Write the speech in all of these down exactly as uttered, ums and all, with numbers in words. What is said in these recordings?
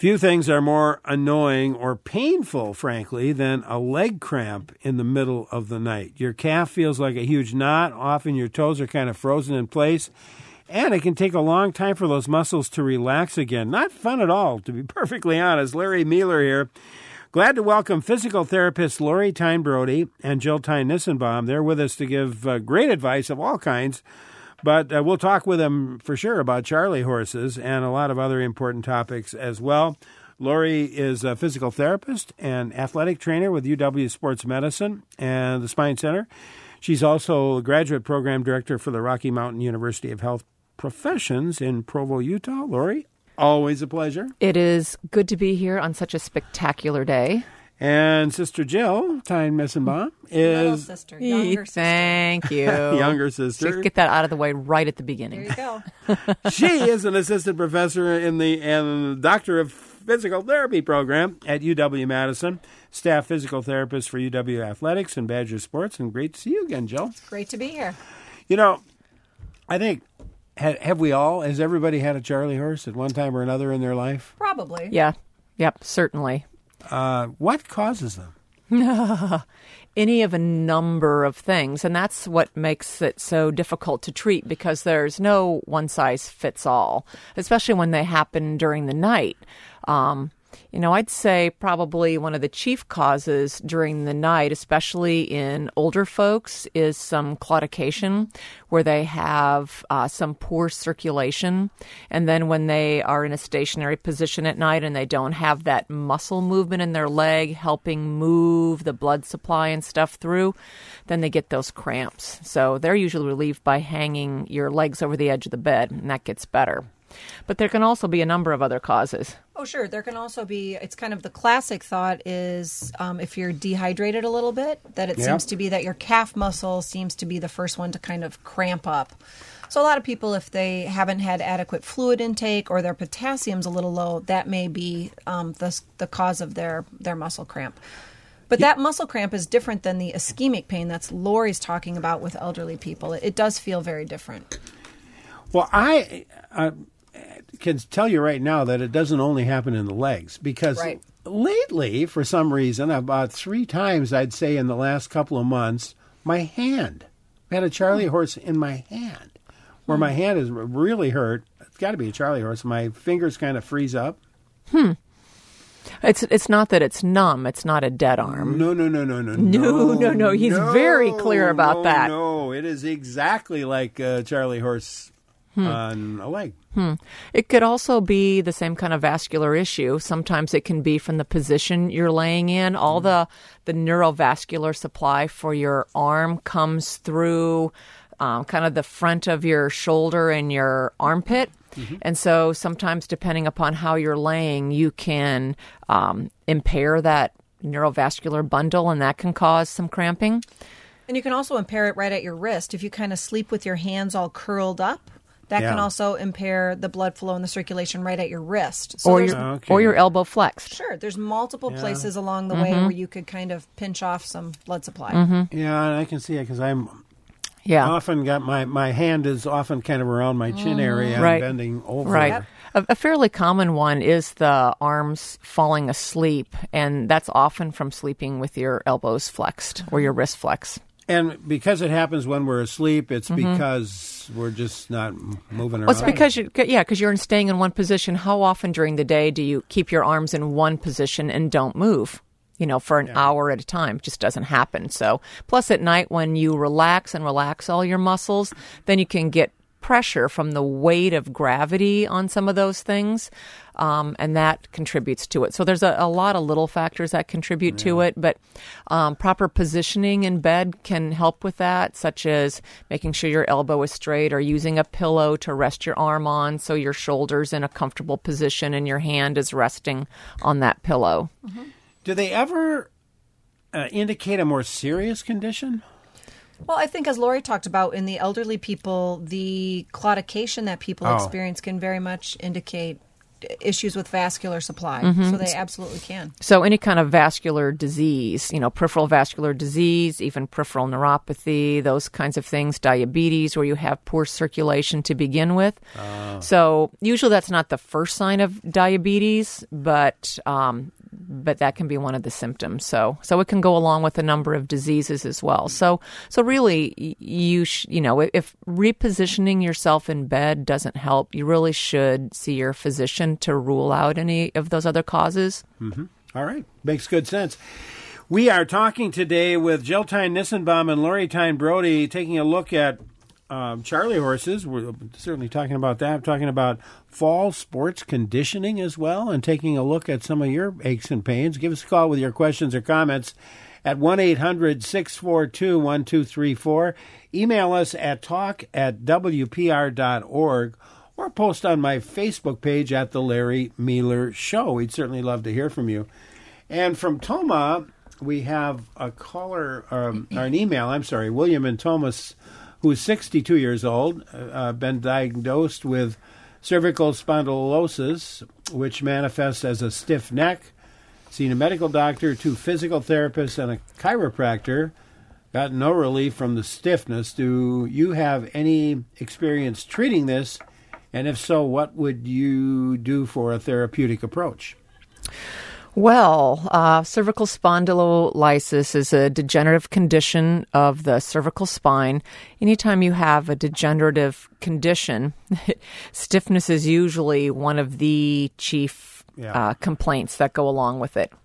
Few things are more annoying or painful, frankly, than a leg cramp in the middle of the night. Your calf feels like a huge knot. Often your toes are kind of frozen in place. And it can take a long time for those muscles to relax again. Not fun at all, to be perfectly honest. Larry Mueller here. Glad to welcome physical therapists Lori Tyne Brody and Jill Tyne Nissenbaum. They're with us to give uh, great advice of all kinds. But uh, we'll talk with them for sure about Charlie horses and a lot of other important topics as well. Lori is a physical therapist and athletic trainer with U W Sports Medicine and the Spine Center. She's also a graduate program director for the Rocky Mountain University of Health Professions in Provo, Utah. Lori, always a pleasure. It is good to be here on such a spectacular day. And Sister Jill Tyne Nissenbaum is... Little sister, younger sister. Thank you. Younger sister. Just get that out of the way right at the beginning. There you go. She is an assistant professor in the and Doctor of Physical Therapy program at U W-Madison, staff physical therapist for U W Athletics and Badger Sports. And great to see you again, Jill. It's great to be here. You know, I think, ha- have we all, has everybody had a Charlie horse at one time or another in their life? Probably. Yeah. Yep, certainly. Uh, what causes them? Any of a number of things. And that's what makes it so difficult to treat because there's no one size fits all, especially when they happen during the night. Um, you know, I'd say probably one of the chief causes during the night, especially in older folks, is some claudication where they have uh, some poor circulation. And then when they are in a stationary position at night and they don't have that muscle movement in their leg helping move the blood supply and stuff through, then they get those cramps. So they're usually relieved by hanging your legs over the edge of the bed, and that gets better. But there can also be a number of other causes. Oh, sure. There can also be, it's kind of the classic thought is um, if you're dehydrated a little bit, that it Yeah. seems to be that your calf muscle seems to be the first one to kind of cramp up. So a lot of people, if they haven't had adequate fluid intake or their potassium's a little low, that may be um, the, the cause of their, their muscle cramp. But that muscle cramp is different than the ischemic pain that's Lori's talking about with elderly people. It, it does feel very different. Well, I... Uh, can tell you right now that it doesn't only happen in the legs because Right. lately, for some reason, about three times, I'd say in the last couple of months, my hand. I had a Charlie horse in my hand where my hand is really hurt. It's got to be a Charlie horse. My fingers kind of freeze up. Hmm. It's it's not that it's numb. It's not a dead arm. No, no, no, no, no. No, no, no. He's no, very clear about no, that. No, it is exactly like a Charlie horse hmm. on a leg. Hmm. It could also be the same kind of vascular issue. Sometimes it can be from the position you're laying in. All mm. the, the neurovascular supply for your arm comes through um, kind of the front of your shoulder and your armpit. Mm-hmm. And so sometimes, depending upon how you're laying, you can um, impair that neurovascular bundle, and that can cause some cramping. And you can also impair it right at your wrist. If you kind of sleep with your hands all curled up, that yeah. can also impair the blood flow and the circulation right at your wrist. So or, your, okay. or your elbow flexed. Sure. There's multiple yeah. places along the mm-hmm. way where you could kind of pinch off some blood supply. Mm-hmm. Yeah, I can see it because I'm yeah. often got my, my hand is often kind of around my chin area. Right. I'm bending over. Right. Yep. A, a fairly common one is the arms falling asleep, and that's often from sleeping with your elbows flexed or your wrist flexed. And because it happens when we're asleep, it's mm-hmm. because we're just not moving around. Well, it's because you, yeah, because you're staying in one position. How often during the day do you keep your arms in one position and don't move? You know, for an yeah. hour at a time. It just doesn't happen. So, plus at night when you relax and relax all your muscles, then you can get pressure from the weight of gravity on some of those things, um, and that contributes to it. So there's a, a lot of little factors that contribute yeah. to it, but um, proper positioning in bed can help with that, such as making sure your elbow is straight or using a pillow to rest your arm on so your shoulder's in a comfortable position and your hand is resting on that pillow. Mm-hmm. Do they ever uh, indicate a more serious condition? Well, I think as Lori talked about, in the elderly people, the claudication that people oh. experience can very much indicate issues with vascular supply. Mm-hmm. So they absolutely can. So any kind of vascular disease, you know, peripheral vascular disease, even peripheral neuropathy, those kinds of things, diabetes, where you have poor circulation to begin with. Oh. So usually that's not the first sign of diabetes, but um, but that can be one of the symptoms. So so it can go along with a number of diseases as well. So so really, you sh- you know, if repositioning yourself in bed doesn't help, you really should see your physician to rule out any of those other causes. Mm-hmm. All right. Makes good sense. We are talking today with Jill Tyne Nissenbaum and Lori Tyne Brody, taking a look at um, Charlie horses. We're certainly talking about that. We're talking about fall sports conditioning as well, and taking a look at some of your aches and pains. Give us a call with your questions or comments at one eight hundred six four two one two three four. Email us at talk at w p r dot org, or post on my Facebook page at The Larry Mealer Show. We'd certainly love to hear from you. And from Toma, we have a caller, um, or an email, I'm sorry, William and Thomas, who is sixty-two years old, uh, been diagnosed with cervical spondylosis, which manifests as a stiff neck, seen a medical doctor, two physical therapists, and a chiropractor, got no relief from the stiffness. Do you have any experience treating this? And if so, what would you do for a therapeutic approach? Well, uh, cervical spondylolysis is a degenerative condition of the cervical spine. Anytime you have a degenerative condition, stiffness is usually one of the chief yeah. uh, complaints that go along with it.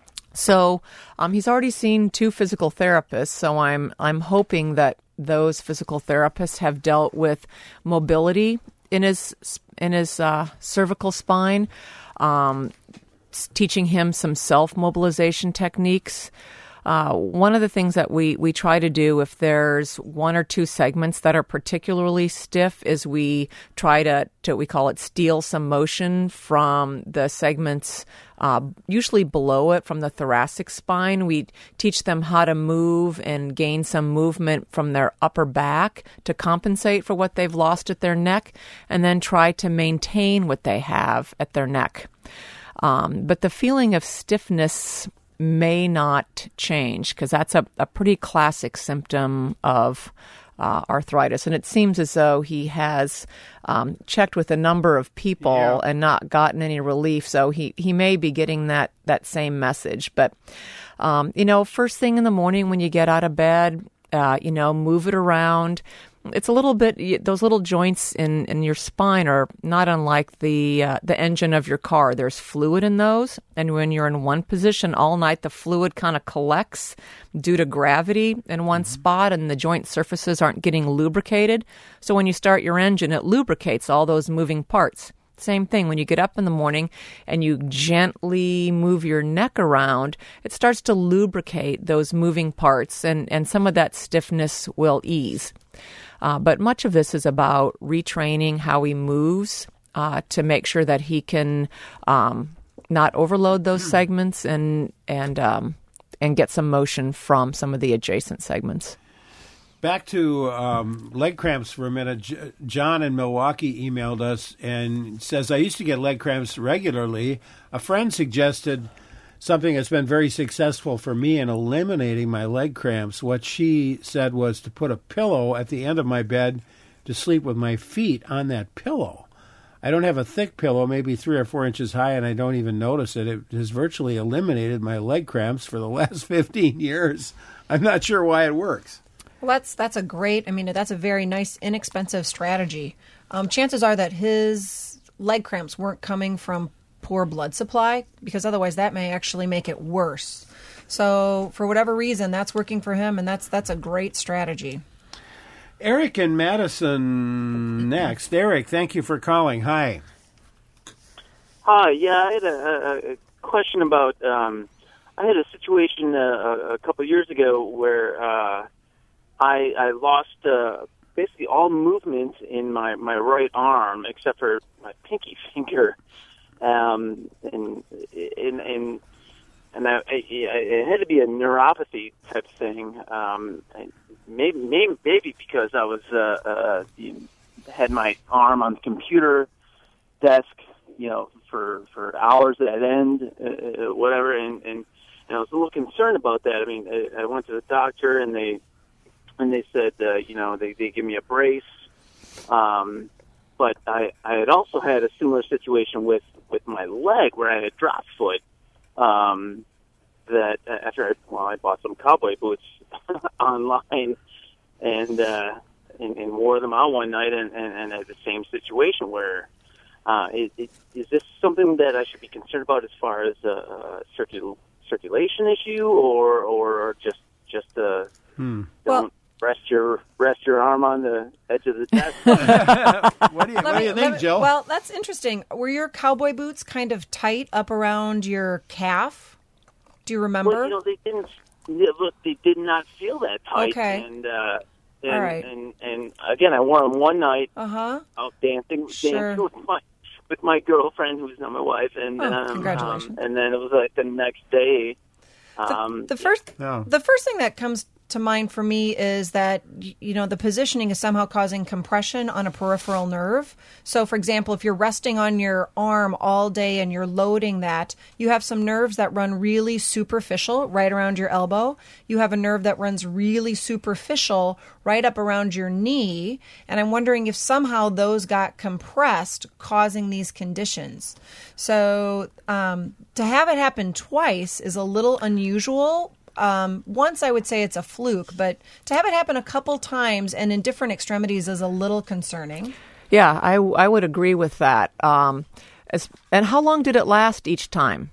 So um, he's already seen two physical therapists, so I'm I'm hoping that those physical therapists have dealt with mobility in his in his uh, cervical spine, um, teaching him some self-mobilization techniques. Uh, one of the things that we, we try to do if there's one or two segments that are particularly stiff is we try to, to we call it steal some motion from the segments uh, usually below it, from the thoracic spine. We teach them how to move and gain some movement from their upper back to compensate for what they've lost at their neck, and then try to maintain what they have at their neck. Um, but the feeling of stiffness may not change, because that's a, a pretty classic symptom of uh, arthritis. And it seems as though he has um, checked with a number of people yeah. and not gotten any relief. So he, he may be getting that, that same message. But, um, you know, first thing in the morning when you get out of bed, uh, you know, move it around. It's a little bit, those little joints in, in your spine are not unlike the uh, the engine of your car. There's fluid in those, and when you're in one position all night, the fluid kind of collects due to gravity in one mm-hmm. spot, and the joint surfaces aren't getting lubricated. So when you start your engine, it lubricates all those moving parts. Same thing, when you get up in the morning and you gently move your neck around, it starts to lubricate those moving parts, and, and some of that stiffness will ease. Uh, but much of this is about retraining how he moves uh, to make sure that he can um, not overload those segments and and um, and get some motion from some of the adjacent segments. Back to um, leg cramps for a minute. J- John in Milwaukee emailed us and says, I used to get leg cramps regularly. A friend suggested something that's been very successful for me in eliminating my leg cramps. What she said was to put a pillow at the end of my bed to sleep with my feet on that pillow. I don't have a thick pillow, maybe three or four inches high, and I don't even notice it. It has virtually eliminated my leg cramps for the last fifteen years. I'm not sure why it works. Well, that's that's a great, I mean, that's a very nice, inexpensive strategy. Um, chances are that his leg cramps weren't coming from poor blood supply, because otherwise that may actually make it worse. So for whatever reason, that's working for him, and that's that's a great strategy. Eric in Madison next. Eric, thank you for calling. Hi. Hi. Yeah, I had a, a question about, um, I had a situation uh, a couple of years ago where uh, I, I lost uh, basically all movement in my, my right arm except for my pinky finger. Um, and, and, and, and I, it had to be a neuropathy type thing. Um, maybe, maybe, maybe because I was, uh, uh, had my arm on the computer desk, you know, for, for hours at end, uh, whatever. And, and, and I was a little concerned about that. I mean, I, I went to the doctor and they, and they said, uh, you know, they, they give me a brace. Um, but I, I had also had a similar situation with, with my leg where I had drop foot. Um, that after I, well, I bought some cowboy boots online and, uh, and, and wore them out one night and, and, and had the same situation where, uh, it, it, is this something that I should be concerned about as far as a, a circul- circulation issue or, or just, just, uh, hmm. don't Well, rest your, rest your arm on the edge of the desk? What do you, what do you think, me, Jill? Well, that's interesting. Were your cowboy boots kind of tight up around your calf? Do you remember? Well, you know, they didn't. Yeah, look, they did not feel that tight. Okay. And, uh, and, All right. and and again, I wore them one night Uh huh. out dancing, Sure. dancing with my with my girlfriend, who's not my wife, and Oh, um, congratulations. um, and then it was like the next day. Um, The first, Yeah. the first thing that comes to mind for me is that y- you know the positioning is somehow causing compression on a peripheral nerve. So, for example, if you're resting on your arm all day and you're loading that, you have some nerves that run really superficial right around your elbow. You have a nerve that runs really superficial right up around your knee, and I'm wondering if somehow those got compressed, causing these conditions. So, um, to have it happen twice is a little unusual. Um, once I would say it's a fluke, but to have it happen a couple times and in different extremities is a little concerning. Yeah, I, I would agree with that. Um, as, and how long did it last each time?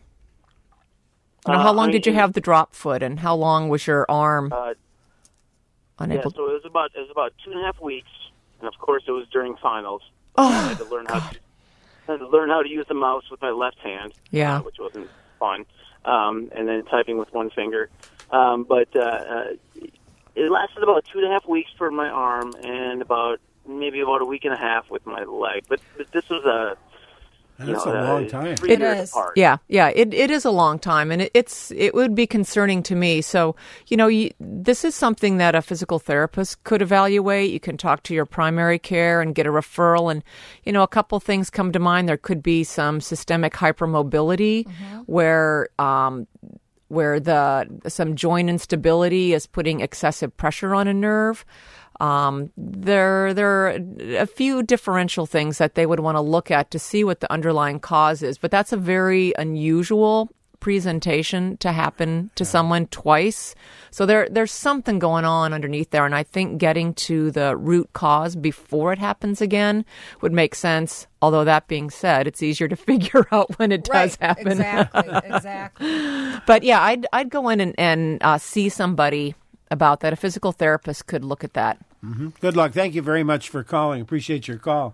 You know, Uh, how long I did you mean, have the drop foot, and how long was your arm Uh, yeah, unable? so it was about it was about two and a half weeks, and of course it was during finals. Oh, I had to learn how to, I had to learn how to use the mouse with my left hand, Yeah. uh, which wasn't fun, um, and then typing with one finger. Um, but uh, uh, it lasted about two and a half weeks for my arm, and about maybe about a week and a half with my leg. But, but this was a you That's know, a long uh, time. Three It years is. apart. Yeah, yeah, it it is a long time, and it, it's it would be concerning to me. So, you know, you, this is something that a physical therapist could evaluate. You can talk to your primary care and get a referral, and you know, a couple things come to mind. There could be some systemic hypermobility, where um, where the some joint instability is putting excessive pressure on a nerve. Um, there, there are a few differential things that they would want to look at to see what the underlying cause is, but that's a very unusual presentation to happen to someone twice. So there, there's something going on underneath there, and I think getting to the root cause before it happens again would make sense. Although that being said, it's easier to figure out when it does right, happen. Exactly, exactly. But yeah, I'd I'd go in and, and uh, see somebody about that. A physical therapist could look at that. Mm-hmm. Good luck. Thank you very much for calling. Appreciate your call.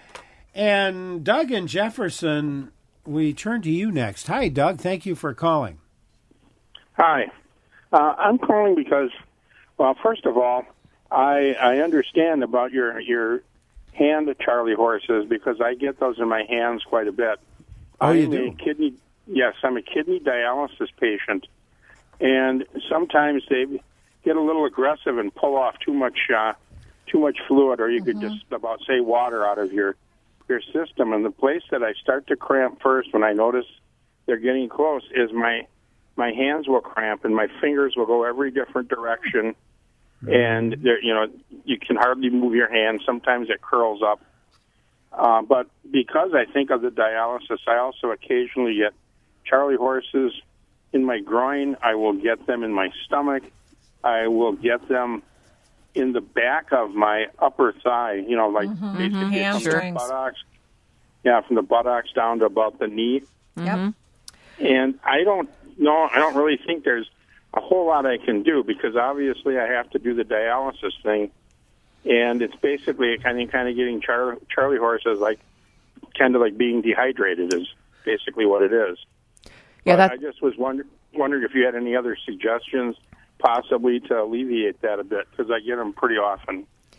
And Doug and Jefferson, we turn to you next. Hi, Doug. Thank you for calling. Hi. Uh, I'm calling because, well, first of all, I I understand about your your hand Charlie horses because I get those in my hands quite a bit. Oh, I'm you do? A kidney, yes, I'm a kidney dialysis patient, and sometimes they get a little aggressive and pull off too much uh, too much fluid, or you could just about say water out of your your system. And the place that I start to cramp first when I notice they're getting close is my my hands will cramp and my fingers will go every different direction, and there, you know, you can hardly move your hand. Sometimes it curls up. Uh, but because I think of the dialysis, I also occasionally get Charlie horses in my groin. I will get them in my stomach. I will get them in the back of my upper thigh, you know, like basically from the Hamstrings. buttocks. Yeah, from the buttocks down to about the knee. Yep. And I don't know, I don't really think there's a whole lot I can do because obviously I have to do the dialysis thing. And it's basically kind of, kind of getting Char- Charlie horses like kind of like being dehydrated is basically what it is. Yeah, But that, I just was wonder- wondering if you had any other suggestions possibly to alleviate that a bit because I get them pretty often.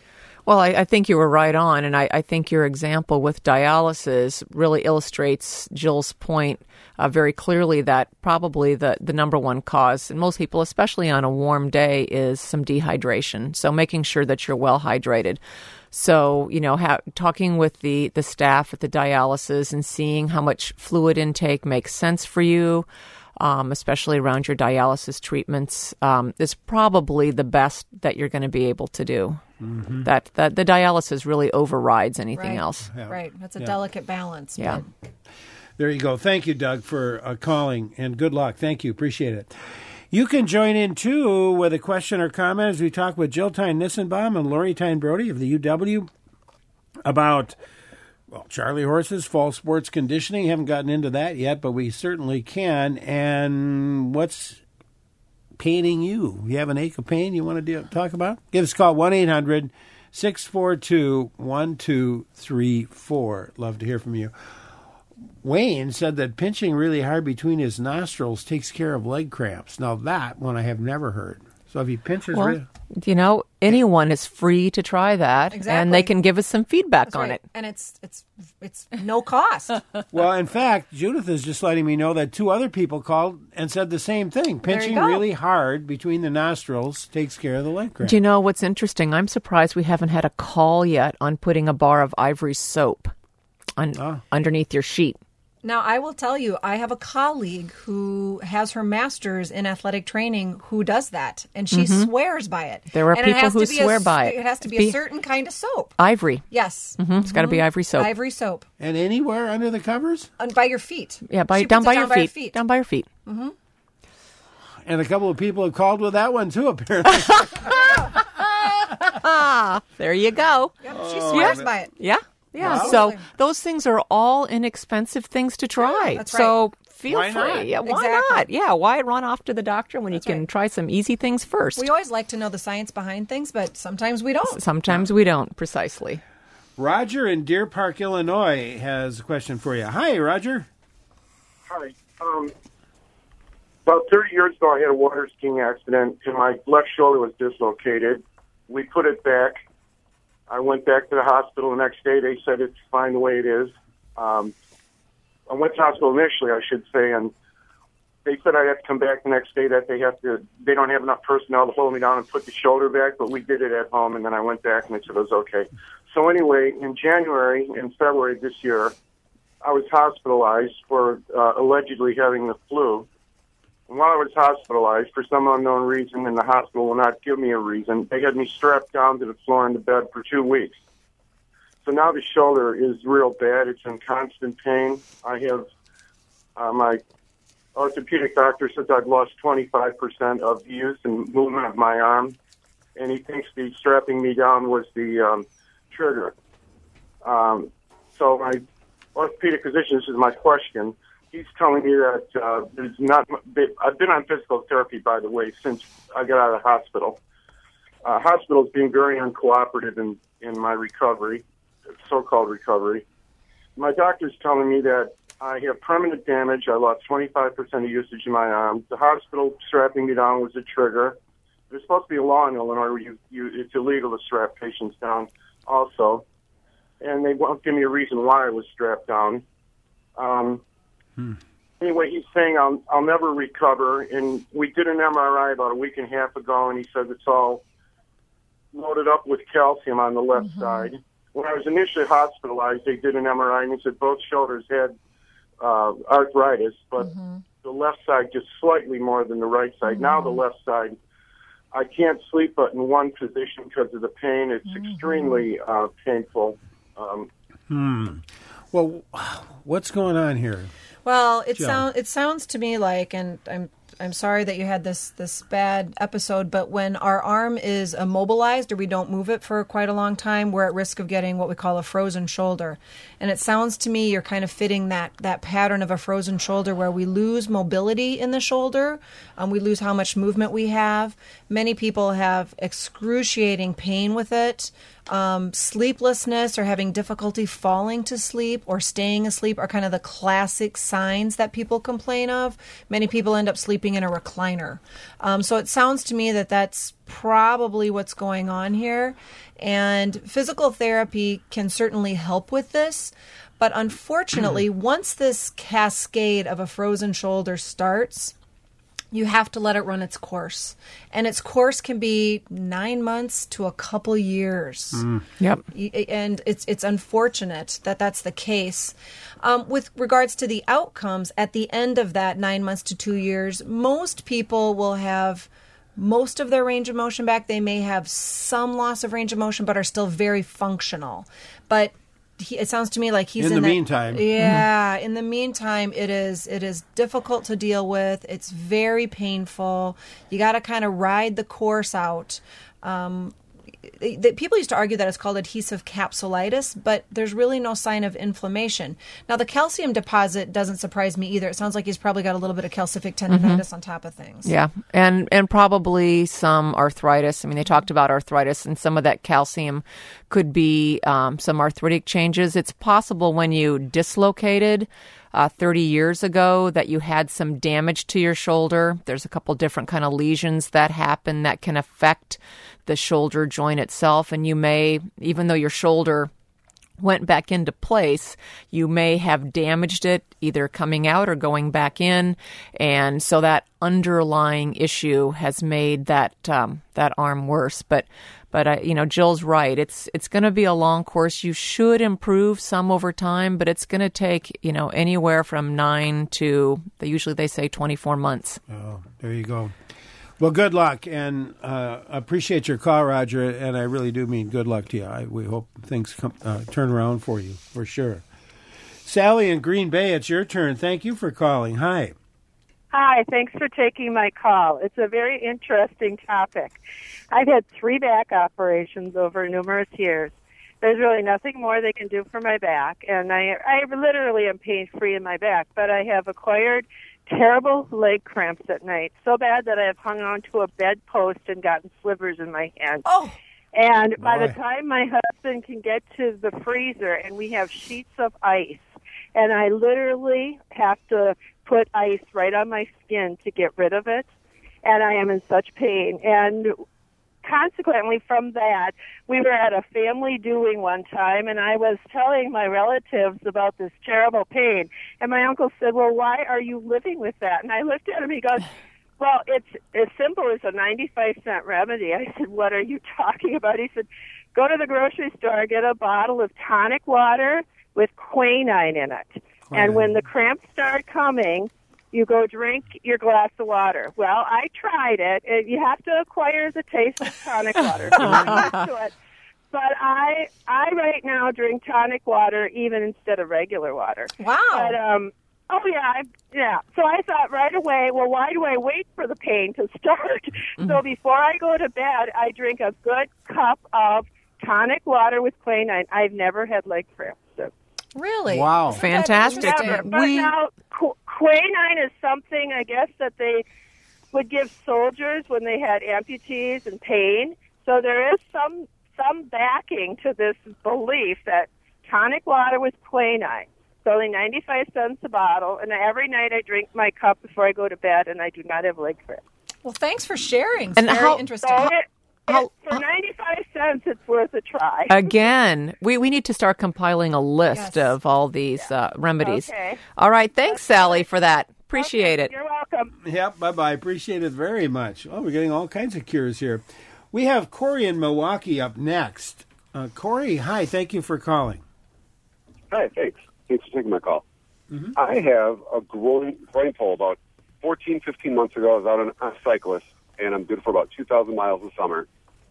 Well, I, I think you were right on, and I, I think your example with dialysis really illustrates Jill's point uh, very clearly that probably the, the number one cause in most people, especially on a warm day, is some dehydration. So making sure that you're well hydrated. So, you know, ha- talking with the, the staff at the dialysis and seeing how much fluid intake makes sense for you, um, especially around your dialysis treatments, um, is probably the best that you're going to be able to do. Mm-hmm. That, that the dialysis really overrides anything right. else. Yeah. Right. That's a Yeah. delicate balance. Yeah. But There you go. Thank you, Doug, for uh, calling, and good luck. Thank you. Appreciate it. You can join in, too, with a question or comment as we talk with Jill Tyne-Nissenbaum and Lori Tyne-Brody of the U W about, well, Charlie horses, fall sports conditioning. Haven't gotten into that yet, but we certainly can. And what's paining you? You have an ache of pain you want to do, talk about? Give us a call, one eight hundred six four two one two three four. Love to hear from you. Wayne said that pinching really hard between his nostrils takes care of leg cramps. Now, that one I have never heard. So if he pinches... Well, really... you know, anyone is free to try that, Exactly. and they can give us some feedback that's on right. it. And it's it's it's no cost. Well, in fact, Judith is just letting me know that two other people called and said the same thing. There you Pinching go. really hard between the nostrils takes care of the leg cramp. Do you know what's interesting? I'm surprised we haven't had a call yet on putting a bar of Ivory soap on, Oh. underneath your sheet. Now, I will tell you, I have a colleague who has her master's in athletic training who does that, and she swears by it. There are And it people has who to be a swear s- by it. It has to be, Be- a certain kind of soap. Ivory. Yes. Hmm, it's got to be Ivory soap. Ivory soap. And anywhere under the covers? And by your feet. Yeah, by, She down puts by it your down feet. Down by your feet. And a couple of people have called with that one, too, apparently. There you go. Yep, she swears by it. Yeah. Yeah. Wow. So Absolutely. those things are all inexpensive things to try. that's So feel Why free. not? Yeah, why Exactly. not? Yeah, why run off to the doctor when you can right. try some easy things first? We always like to know the science behind things, but sometimes we don't. Sometimes we don't, precisely. Roger in Deer Park, Illinois, has a question for you. Hi, Roger. Hi. Um, about thirty years ago, I had a water skiing accident, and my left shoulder was dislocated. We put it back. I went back to the hospital the next day. They said it's fine the way it is. Um, I went to the hospital initially, I should say, and they said I'd have to come back the next day, that they have to, they don't have enough personnel to hold me down and put the shoulder back, but we did it at home, and then I went back, and they said it was okay. So anyway, in January and February this year, I was hospitalized for uh, allegedly having the flu. And while I was hospitalized, for some unknown reason, and the hospital will not give me a reason, they had me strapped down to the floor in the bed for two weeks. So now the shoulder is real bad. It's in constant pain. I have, uh, my orthopedic doctor says I've lost twenty-five percent of use and movement of my arm, and he thinks the strapping me down was the um, trigger. Um, so my orthopedic physician, this is my question, he's telling me that uh, there's not. I've been on physical therapy, by the way, since I got out of the hospital. Uh, hospital's being very uncooperative in, in my recovery, so-called recovery. My doctor's telling me that I have permanent damage. I lost twenty-five percent of usage in my arm. The hospital strapping me down was a trigger. There's supposed to be a law in Illinois where you, you, it's illegal to strap patients down also. And they won't give me a reason why I was strapped down. Um, hmm. Anyway, he's saying I'll, I'll never recover. And we did an M R I about a week and a half ago, and he says it's all loaded up with calcium on the left mm-hmm. side. When I was initially hospitalized, they did an M R I, and they said both shoulders had uh, arthritis, but mm-hmm. the left side just slightly more than the right side. Mm-hmm. Now the left side, I can't sleep but in one position because of the pain. It's mm-hmm. extremely uh, painful. Um, hmm. Well, what's going on here? Well, it sounds it sounds to me like, and I'm I'm sorry that you had this this bad episode, but when our arm is immobilized or we don't move it for quite a long time, we're at risk of getting what we call a frozen shoulder. And it sounds to me you're kind of fitting that that pattern of a frozen shoulder where we lose mobility in the shoulder, um, we lose how much movement we have. Many people have excruciating pain with it. Um, sleeplessness or having difficulty falling to sleep or staying asleep are kind of the classic signs that people complain of. Many people end up sleeping in a recliner. Um, so it sounds to me that that's probably what's going on here. And physical therapy can certainly help with this. But unfortunately, once this cascade of a frozen shoulder starts, you have to let it run its course. And its course can be nine months to a couple years. Mm. Yep. And it's it's unfortunate that that's the case. Um, with regards to the outcomes, at the end of that nine months to two years, most people will have most of their range of motion back. They may have some loss of range of motion, but are still very functional. But He, it sounds to me like he's in, in the that, meantime. Yeah, in the meantime, it is it is difficult to deal with. It's very painful. You got to kind of ride the course out. Um, the, the, people used to argue that it's called adhesive capsulitis, but there's really no sign of inflammation. Now, the calcium deposit doesn't surprise me either. It sounds like he's probably got a little bit of calcific tendonitis mm-hmm. on top of things. Yeah, and and probably some arthritis. I mean, they talked about arthritis, and some of that calcium could be um, some arthritic changes. It's possible when you dislocated uh, thirty years ago that you had some damage to your shoulder. There's a couple different kind of lesions that happen that can affect the shoulder joint itself, and you may, even though your shoulder went back into place, you may have damaged it either coming out or going back in, and so that underlying issue has made that um, that arm worse. But but uh, you know, Jill's right. It's it's going to be a long course. You should improve some over time, but it's going to take you know anywhere from nine to usually they say twenty-four months. Oh, there you go. Well, good luck, and uh, appreciate your call, Roger, and I really do mean good luck to you. I, we hope things come, uh, turn around for you, for sure. Sally in Green Bay, it's your turn. Thank you for calling. Hi. Hi, thanks for taking my call. It's a very interesting topic. I've had three back operations over numerous years. There's really nothing more they can do for my back, and I, I literally am pain-free in my back, but I have acquired terrible leg cramps at night, so bad that I have hung on to a bedpost and gotten slivers in my hand. Oh, and boy. By the time my husband can get to the freezer and we have sheets of ice, and I literally have to put ice right on my skin to get rid of it, and I am in such pain. And consequently from that, we were at a family doing one time, and I was telling my relatives about this terrible pain. And my uncle said, well, why are you living with that? And I looked at him, he goes, well, it's as simple as a ninety-five cent remedy. I said, what are you talking about? He said, go to the grocery store, get a bottle of tonic water with quinine in it. Quinine. And when the cramps start coming, you go drink your glass of water. Well, I tried it. You have to acquire the taste of tonic water. But I, I right now drink tonic water even instead of regular water. Wow. But, um, oh, yeah, I, yeah. So I thought right away, well, why do I wait for the pain to start? Mm-hmm. So before I go to bed, I drink a good cup of tonic water with quinine. I've never had leg cramps. So. Really? Wow. Fantastic. Never. But we... now, qu- quinine is something, I guess, that they would give soldiers when they had amputees and pain. So there is some some backing to this belief that tonic water with quinine. It's only ninety-five cents a bottle, and every night I drink my cup before I go to bed, and I do not have leg cramps. Well, thanks for sharing. It's and very how, interesting. So it, How, it, for ninety-five cents, it's worth a try. Again, we, we need to start compiling a list Yes. of all these uh, remedies. Okay. All right. Thanks, Sally, for that. Appreciate Okay, it. You're welcome. Yep, bye-bye. Appreciate it very much. Oh, we're getting all kinds of cures here. We have Corey in Milwaukee up next. Uh, Corey, hi. Thank you for calling. Hi, thanks. Thanks for taking my call. Mm-hmm. I have a groin, groin pull about fourteen, fifteen months ago. I was out on a cyclist, and I'm good for about two thousand miles this summer.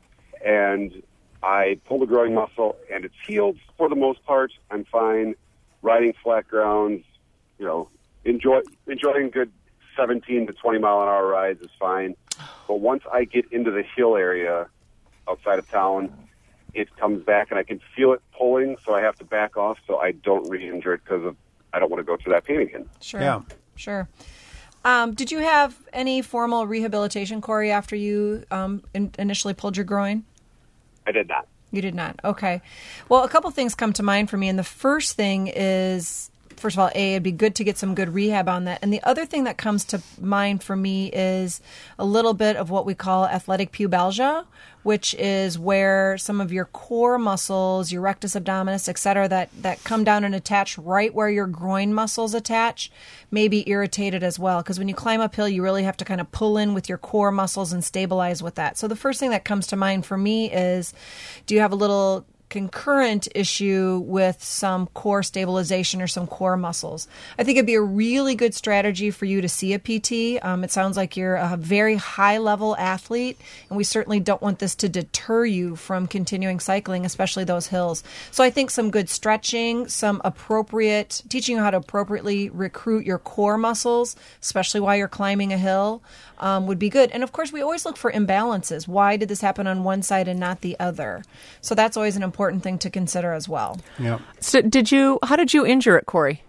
And I pulled a groin muscle, and it's healed for the most part. I'm fine. Riding flat grounds, you know, enjoy, enjoying good seventeen to twenty mile an hour rides is fine. But once I get into the hill area outside of town, it comes back, and I can feel it pulling, so I have to back off so I don't re-injure it because of I don't want to go through that pain again. Sure. Yeah. Sure. Um, did you have any formal rehabilitation, Corey, after you um, in- initially pulled your groin? I did not. You did not. Okay. Well, a couple things come to mind for me. And the first thing is, first of all, A, it'd be good to get some good rehab on that. And the other thing that comes to mind for me is a little bit of what we call athletic pubalgia, which is where some of your core muscles, your rectus abdominis, et cetera, that, that come down and attach right where your groin muscles attach, may be irritated as well. Because when you climb uphill, you really have to kind of pull in with your core muscles and stabilize with that. So the first thing that comes to mind for me is, do you have a little concurrent issue with some core stabilization or some core muscles? I think it'd be a really good strategy for you to see a P T. Um, it sounds like you're a very high-level athlete, and we certainly don't want this to deter you from continuing cycling, especially those hills. So I think some good stretching, some appropriate, teaching you how to appropriately recruit your core muscles, especially while you're climbing a hill, um, would be good. And of course, we always look for imbalances. Why did this happen on one side and not the other? So that's always an important important thing to consider as well. Yeah. So did you, how did you injure it, Corey?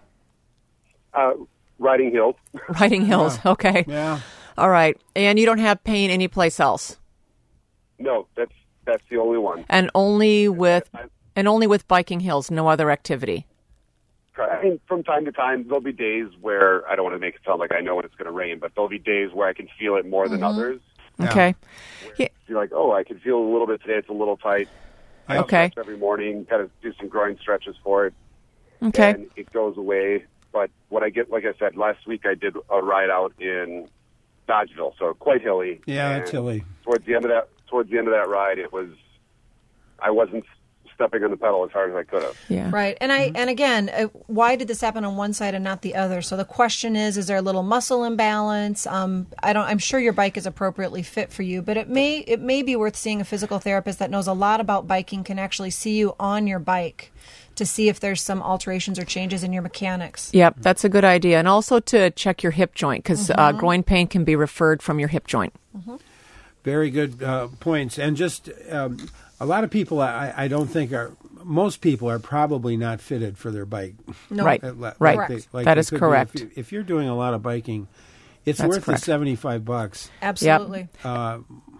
Uh, riding hills. Riding hills. Yeah. Okay. Yeah. All right. And you don't have pain anyplace else? No, that's that's the only one. And only with I, and only with biking hills, no other activity? I mean, from time to time, there'll be days where, I don't want to make it sound like I know when it's going to rain, but there'll be days where I can feel it more than Mm-hmm. others. Okay. Yeah. You're like, oh, I can feel a little bit today. It's a little tight. I Okay. stretch every morning, kind of do some groin stretches for it. Okay. And it goes away. But what I get, like I said, last week I did a ride out in Dodgeville, so quite hilly. Yeah, And it's hilly. Towards the end of that, towards the end of that ride, it was, I wasn't stepping on the pedal as hard as I could have. Yeah. Right. And I and again, uh, why did this happen on one side and not the other? So the question is, is there a little muscle imbalance? Um, I don't I'm sure your bike is appropriately fit for you, but it may it may be worth seeing a physical therapist that knows a lot about biking, can actually see you on your bike to see if there's some alterations or changes in your mechanics. Yep, that's a good idea. And also to check your hip joint, because Mm-hmm. uh, groin pain can be referred from your hip joint. Mm-hmm. Very good uh, points. And just um, a lot of people, I, I don't think are, most people are probably not fitted for their bike. No. Right, Uh, like right. they- like That they is could be. correct. If, you, if you're doing a lot of biking, it's That's worth correct. the seventy-five bucks. Absolutely. Uh,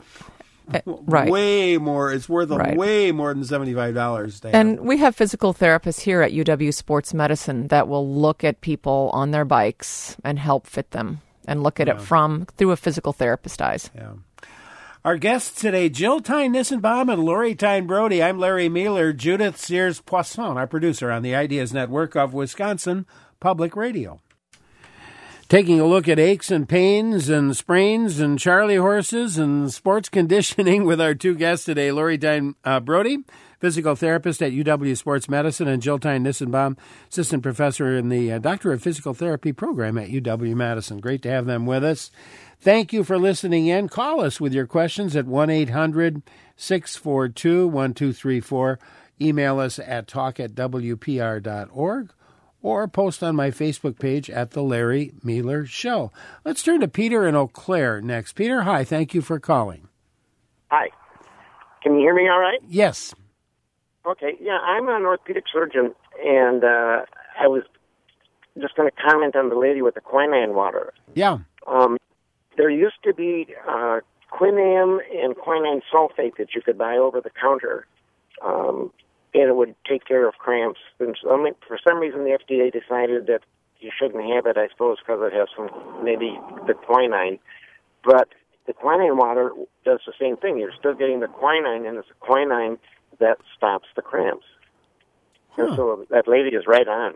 Uh, right. Way more. It's worth a Right. way more than seventy-five dollars. And we have physical therapists here at U W Sports Medicine that will look at people on their bikes and help fit them and look at it from through a physical therapist eyes. Yeah. Our guests today, Jill Tyne Nissenbaum and Lori Tyne Brody. I'm Larry Mueller, Judith Sears Poisson, our producer on the Ideas Network of Wisconsin Public Radio. Taking a look at aches and pains and sprains and Charlie horses and sports conditioning with our two guests today, Lori Tyne uh, Brody, physical therapist at U W Sports Medicine, and Jill Tyne Nissenbaum, assistant professor in the uh, Doctor of Physical Therapy program at U W Madison. Great to have them with us. Thank you for listening in. Call us with your questions at one eight hundred six four two one two three four. Email us at talk at w p r dot org. Or post on my Facebook page at The Larry Mueller Show. Let's turn to Peter in Eau Claire next. Peter, hi. Thank you for calling. Hi. Can you hear me all right? Yes. Okay. Yeah, I'm an orthopedic surgeon, and uh, I was just going to comment on the lady with the quinine water. Yeah. Um, there used to be uh, quinam and quinine sulfate that you could buy over the counter, um, and it would take care of cramps. And so, I mean, for some reason, the F D A decided that you shouldn't have it, I suppose, because it has some, maybe the quinine. But the quinine water does the same thing. You're still getting the quinine, and it's the quinine that stops the cramps. Huh. And so that lady is right on.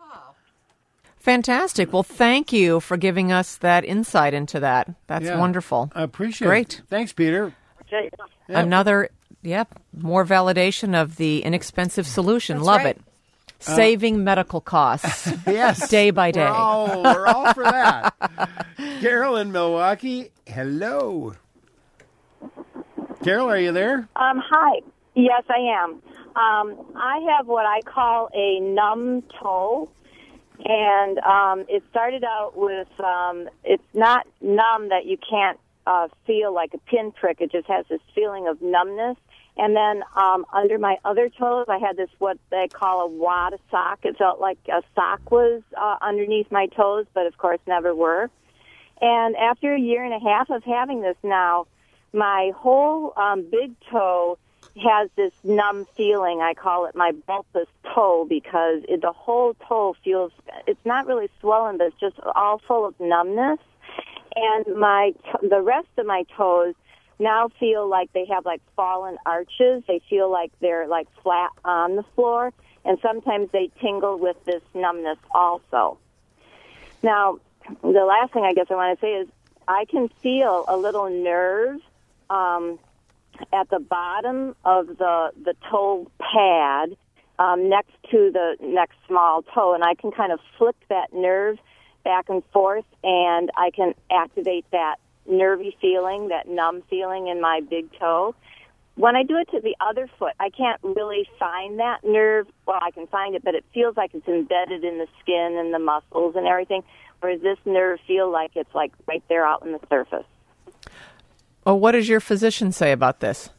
Fantastic. Well, thank you for giving us that insight into that. That's Yeah. wonderful. I appreciate Great. it. Thanks, Peter. Okay. Yeah. Another, yep, more validation of the inexpensive solution. That's Love right. it. Saving medical costs Yes. day by day. We're all, we're all for that. Carol in Milwaukee, hello. Carol, are you there? Um, hi. Yes, I am. Um, I have what I call a numb toe, and um, it started out with, um, it's not numb that you can't uh, feel like a pinprick. It just has this feeling of numbness. And then um, under my other toes, I had this what they call a wad of sock. It felt like a sock was uh, underneath my toes, but of course never were. And after a year and a half of having this now, my whole um, big toe has this numb feeling. I call it my bulbous toe because it, the whole toe feels, it's not really swollen, but it's just all full of numbness. And my the rest of my toes now feel like they have like fallen arches. They feel like they're like flat on the floor, and sometimes they tingle with this numbness also. Now, the last thing I guess I want to say is I can feel a little nerve um, at the bottom of the the toe pad um, next to the next small toe, and I can kind of flick that nerve back and forth, and I can activate that nervy feeling, that numb feeling in my big toe. When I do it to the other foot, I can't really find that nerve. Well, I can find it, but it feels like it's embedded in the skin and the muscles and everything, whereas this nerve feels like it's like right there out in the surface. Well, what does your physician say about this?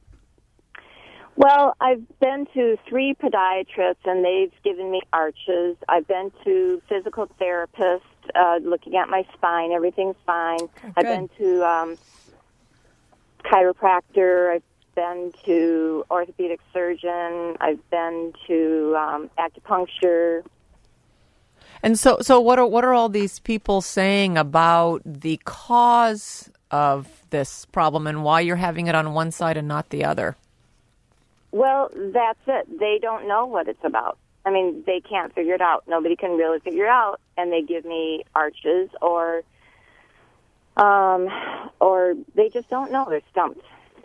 Well, I've been to three podiatrists, and they've given me arches. I've been to physical therapists uh, looking at my spine. Everything's fine. Oh, I've been to um, chiropractor. I've been to orthopedic surgeon. I've been to um, acupuncture. And so, so what are what are all these people saying about the cause of this problem and why you're having it on one side and not the other? Well, that's it. They don't know what it's about. I mean, they can't figure it out. Nobody can really figure it out, and they give me arches, or, um, or they just don't know. They're stumped.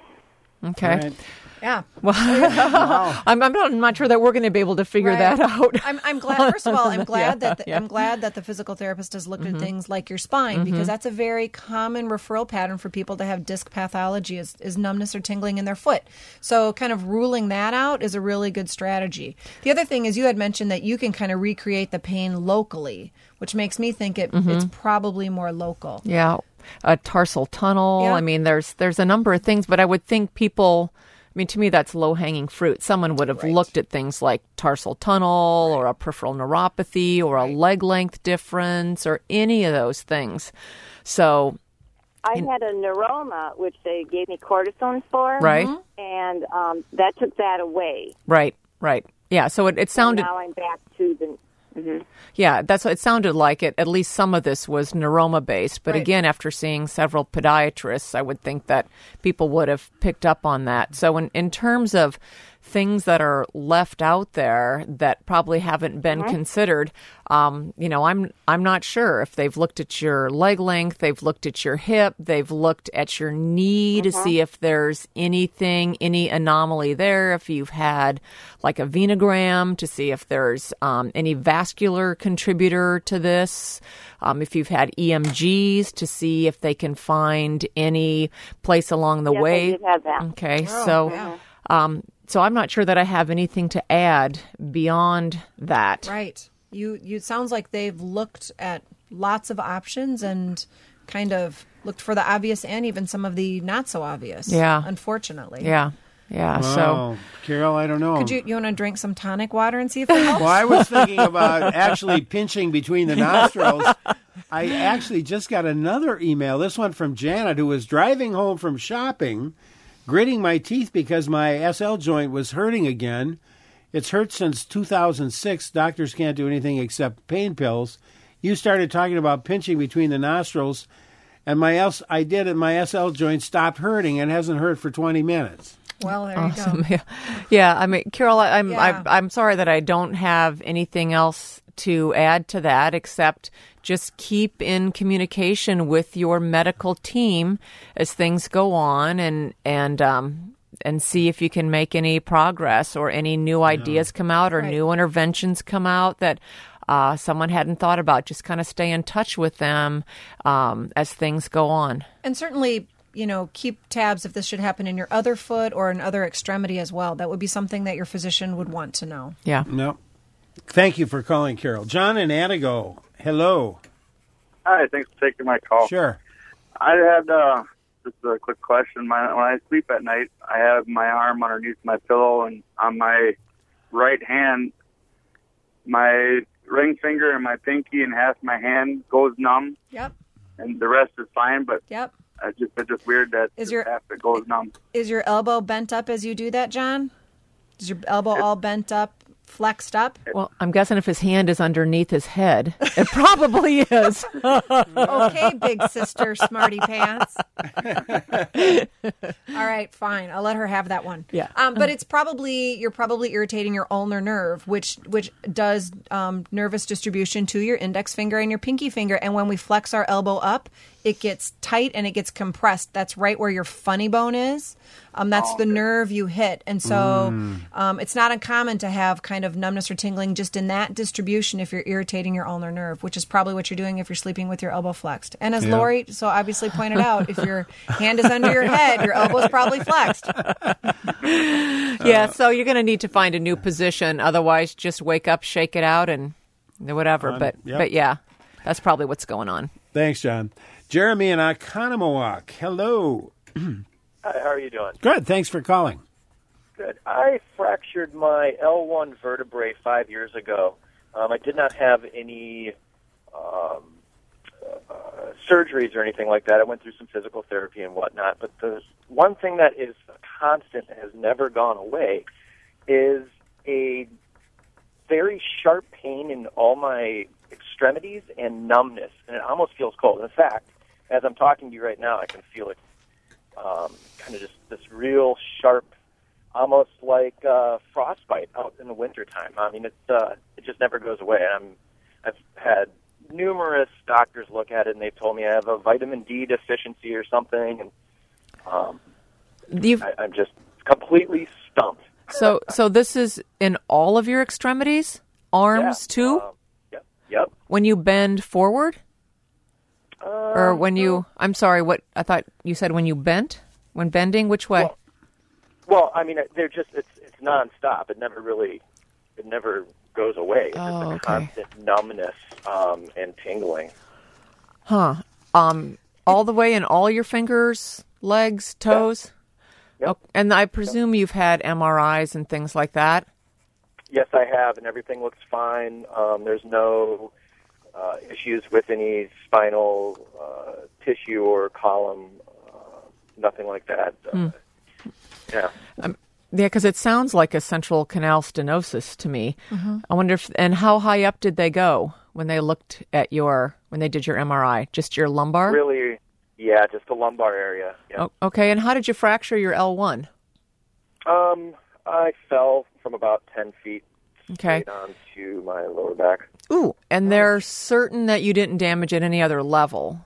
Okay. Right. Yeah. Well, Wow. I'm, I'm, not, I'm not sure that we're going to be able to figure Right. that out. I'm, I'm glad. First of all, I'm glad Yeah, that the, yeah. I'm glad that the physical therapist has looked Mm-hmm. at things like your spine, because that's a very common referral pattern for people to have disc pathology is, is numbness or tingling in their foot. So, kind of ruling that out is a really good strategy. The other thing is you had mentioned that you can kind of recreate the pain locally, which makes me think it, it's probably more local. Yeah, a tarsal tunnel. Yeah. I mean, there's there's a number of things, but I would think people. I mean, to me, that's low-hanging fruit. Someone would have Right. looked at things like tarsal tunnel or a peripheral neuropathy or a leg length difference or any of those things. So, I had a neuroma, which they gave me cortisone for. right, And um, that took that away. right, right. Yeah, so it, it sounded... Now I'm back to the... Mm-hmm. Yeah, that's what it sounded like. It at least some of this was neuroma based, but Right. again, after seeing several podiatrists, I would think that people would have picked up on that. So, in in terms of things that are left out there that probably haven't been considered, um, you know, I'm I'm not sure if they've looked at your leg length, they've looked at your hip, they've looked at your knee to see if there's anything, any anomaly there. If you've had like a venogram to see if there's um, any vascular contributor to this. Um, if you've had E M Gs to see if they can find any place along the Yes, I way. did have that. Okay, Oh, so yeah. um, so I'm not sure that I have anything to add beyond that. Right. You you it sounds like they've looked at lots of options and kind of looked for the obvious and even some of the not so obvious. Yeah. Unfortunately. Yeah, yeah. So Wow. Carol, I don't know. Could you you want to drink some tonic water and see if it helps? Well, I was thinking about actually pinching between the nostrils. I actually just got another email, this one from Janet, who was driving home from shopping, gritting my teeth because my S L joint was hurting again. It's hurt since two thousand six. Doctors can't do anything except pain pills. You started talking about pinching between the nostrils, and my S- I did, and my S L joint stopped hurting and hasn't hurt for twenty minutes. Well, there awesome. you go. Yeah. yeah, I mean, Carol, I, I'm, Yeah. I'm I'm sorry that I don't have anything else to add to that except just keep in communication with your medical team as things go on, and and um and see if you can make any progress or any new ideas come out or Right. new interventions come out that uh, someone hadn't thought about. Just kind of stay in touch with them um, as things go on. And certainly, you know, keep tabs if this should happen in your other foot or an other extremity as well. That would be something that your physician would want to know. Yeah. No. Thank you for calling, Carol. John in Antigo. Hello. Hi, thanks for taking my call. Sure. I had uh, just a quick question. My, when I sleep at night, I have my arm underneath my pillow, and on my right hand, my ring finger and my pinky and half my hand goes numb, Yep. and the rest is fine. But Yep. It's just, it's just weird that Is your- half it goes numb. Is your elbow bent up as you do that, John? Is your elbow all bent up, flexed up? Well, I'm guessing if his hand is underneath his head, it probably is. Okay, big sister, smarty pants. All right, fine. I'll let her have that one. Yeah. Um, but it's probably you're probably irritating your ulnar nerve, which which does um, nervous distribution to your index finger and your pinky finger. And when we flex our elbow up, it gets tight and it gets compressed. That's right where your funny bone is. Um, that's the nerve you hit. And so um, it's not uncommon to have kind of numbness or tingling just in that distribution if you're irritating your ulnar nerve, which is probably what you're doing if you're sleeping with your elbow flexed. And as Yeah. Lori so obviously pointed out, if your hand is under your head, your elbow is probably flexed. Yeah, so you're going to need to find a new position. Otherwise, just wake up, shake it out, and whatever. Um, but yep. but yeah, that's probably what's going on. Thanks, John. Jeremy in Oconomowoc. Hello. Hi, how are you doing? Good. Thanks for calling. Good. I fractured my L one vertebrae five years ago. Um, I did not have any um, uh, surgeries or anything like that. I went through some physical therapy and whatnot. But the one thing that is constant and has never gone away is a very sharp pain in all my extremities and numbness, and it almost feels cold. In fact, as I'm talking to you right now, I can feel it. Um, kind of just this real sharp, almost like uh, frostbite out in the wintertime. I mean, it's uh, it just never goes away. And I'm, I've had numerous doctors look at it, and they've told me I have a vitamin D deficiency or something, and um, I, I'm just completely stumped. So so this is in all of your extremities, arms Yeah, too. um, yep. Yep. When you bend forward, Um, or when you? I'm sorry. What I thought you said when you bent. When bending, which way? Well, well, I mean, they're just, it's it's nonstop. It never really, it never goes away. It's Oh, just a okay. constant numbness um, and tingling. Huh. Um, all the way in all your fingers, legs, toes? Yep. Oh, and I presume you've had M R Is and things like that? Yes, I have, and everything looks fine. Um, there's no uh, issues with any spinal uh, tissue or column, uh, nothing like that. Uh, Hmm. Yeah. Um, yeah, because it sounds like a central canal stenosis to me. Mhm. I wonder if, and how high up did they go when they looked at your, when they did your M R I? Just your lumbar? Really, yeah, just the lumbar area. Yeah. Oh, okay, and how did you fracture your L one? Um, I fell from about ten feet Okay. straight onto my lower back. Ooh, and they're certain that you didn't damage at any other level.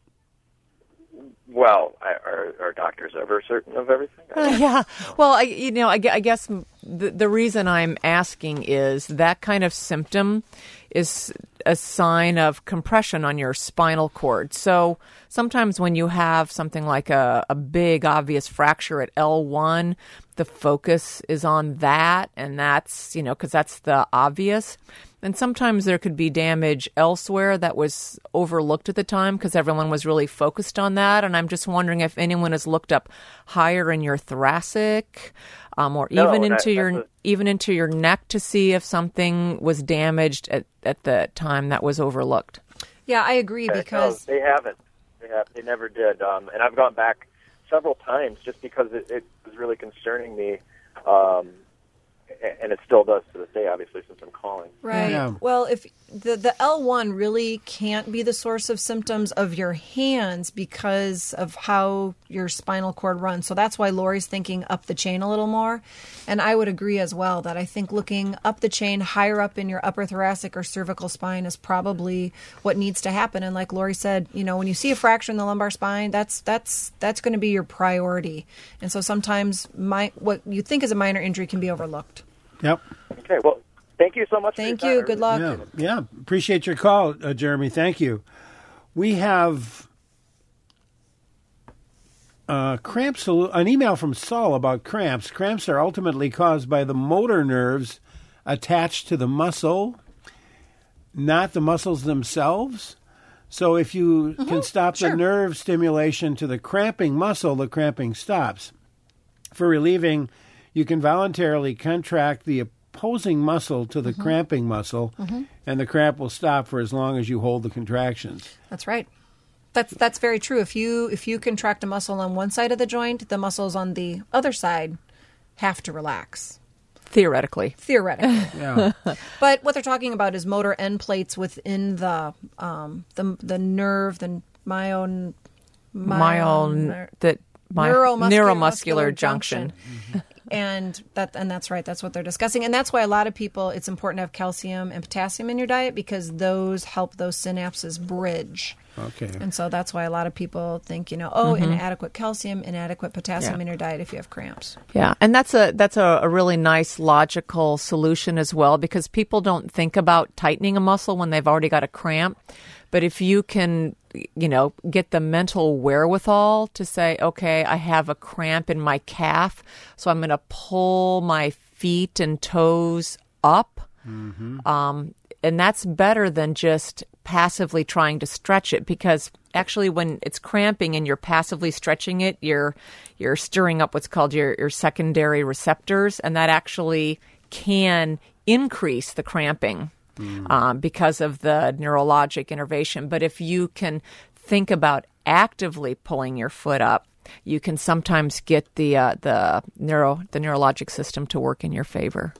Well, I, are, are doctors ever certain of everything? Uh, yeah. Well, I, you know, I, gue- I guess the, the reason I'm asking is that kind of symptom is a sign of compression on your spinal cord. So sometimes when you have something like a, a big, obvious fracture at L one, the focus is on that, and that's, you know, because that's the obvious. And sometimes there could be damage elsewhere that was overlooked at the time because everyone was really focused on that. And I'm just wondering if anyone has looked up higher in your thoracic, um, or No, even and into I- your that's even into your neck to see if something was damaged at, at the time that was overlooked. Yeah, I agree Uh, because no, they haven't. They have. They never did. Um, and I've gone back several times just because it, it was really concerning me, um, a- and it still does to this day. Obviously, since I'm calling. Right. Yeah. Well, if the the L one really can't be the source of symptoms of your hands because of how your spinal cord runs. So that's why Lori's thinking up the chain a little more. And I would agree as well that I think looking up the chain higher up in your upper thoracic or cervical spine is probably what needs to happen. And like Lori said, you know, when you see a fracture in the lumbar spine, that's that's that's going to be your priority. And so sometimes my what you think is a minor injury can be overlooked. Yep. Okay. Well, thank you so much. Thank for your you. time. Good luck. Yeah, yeah. Appreciate your call, uh, Jeremy. Thank you. We have uh, cramps. An email from Saul about cramps. Cramps are ultimately caused by the motor nerves attached to the muscle, not the muscles themselves. So if you Mm-hmm. can stop the nerve stimulation to the cramping muscle, the cramping stops. For relieving, you can voluntarily contract the opposing muscle to the Mm-hmm. cramping muscle, and the cramp will stop for as long as you hold the contractions. That's right. That's that's very true. If you if you contract a muscle on one side of the joint, the muscles on the other side have to relax. Theoretically. Theoretically. Yeah. But what they're talking about is motor end plates within the um, the the nerve, the myon, Myon, myon that my, neuromuscular, neuromuscular junction. junction. And that and that's right. That's what they're discussing. And that's why a lot of people, it's important to have calcium and potassium in your diet because those help those synapses bridge. Okay. And so that's why a lot of people think, you know, oh, Mm-hmm. inadequate calcium, inadequate potassium Yeah. in your diet if you have cramps. Yeah, and that's a that's a, a really nice logical solution as well because people don't think about tightening a muscle when they've already got a cramp. But if you can, you know, get the mental wherewithal to say, okay, I have a cramp in my calf, so I'm going to pull my feet and toes up. Mm-hmm. Um, and that's better than just passively trying to stretch it because actually when it's cramping and you're passively stretching it, you're you're stirring up what's called your, your secondary receptors, and that actually can increase the cramping. Mm. Um, because of the neurologic innervation. But if you can think about actively pulling your foot up, you can sometimes get the uh, the neuro the neurologic system to work in your favor.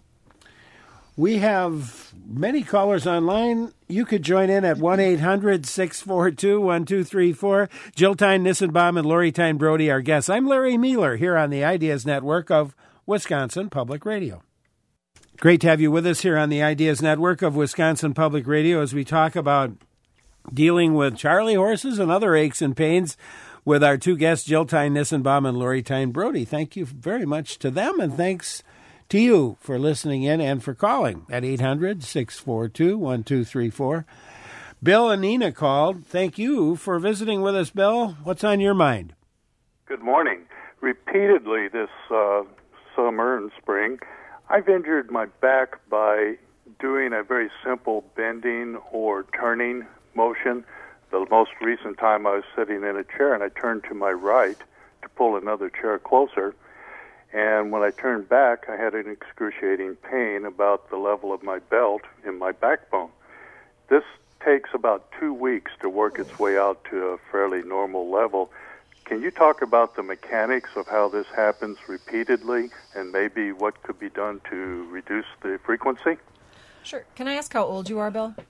We have many callers online. You could join in at one eight hundred six four two one two three four. Jill Tyne Nissenbaum and Lori Tyne Brody, our guests. I'm Larry Mueller here on the Ideas Network of Wisconsin Public Radio. Great to have you with us here on the Ideas Network of Wisconsin Public Radio as we talk about dealing with Charlie horses and other aches and pains with our two guests, Jill Tyne Nissenbaum and Lori Tyne Brody. Thank you very much to them, and thanks to you for listening in and for calling at eight hundred six four two one two three four. Bill and Nina called. Thank you for visiting with us, Bill. What's on your mind? Good morning. Repeatedly this uh, summer and spring, I've injured my back by doing a very simple bending or turning motion. The most recent time I was sitting in a chair and I turned to my right to pull another chair closer. And when I turned back, I had an excruciating pain about the level of my belt in my backbone. This takes about two weeks to work its way out to a fairly normal level. Can you talk about the mechanics of how this happens repeatedly and maybe what could be done to reduce the frequency? Sure. Can I ask how old you are, Bill?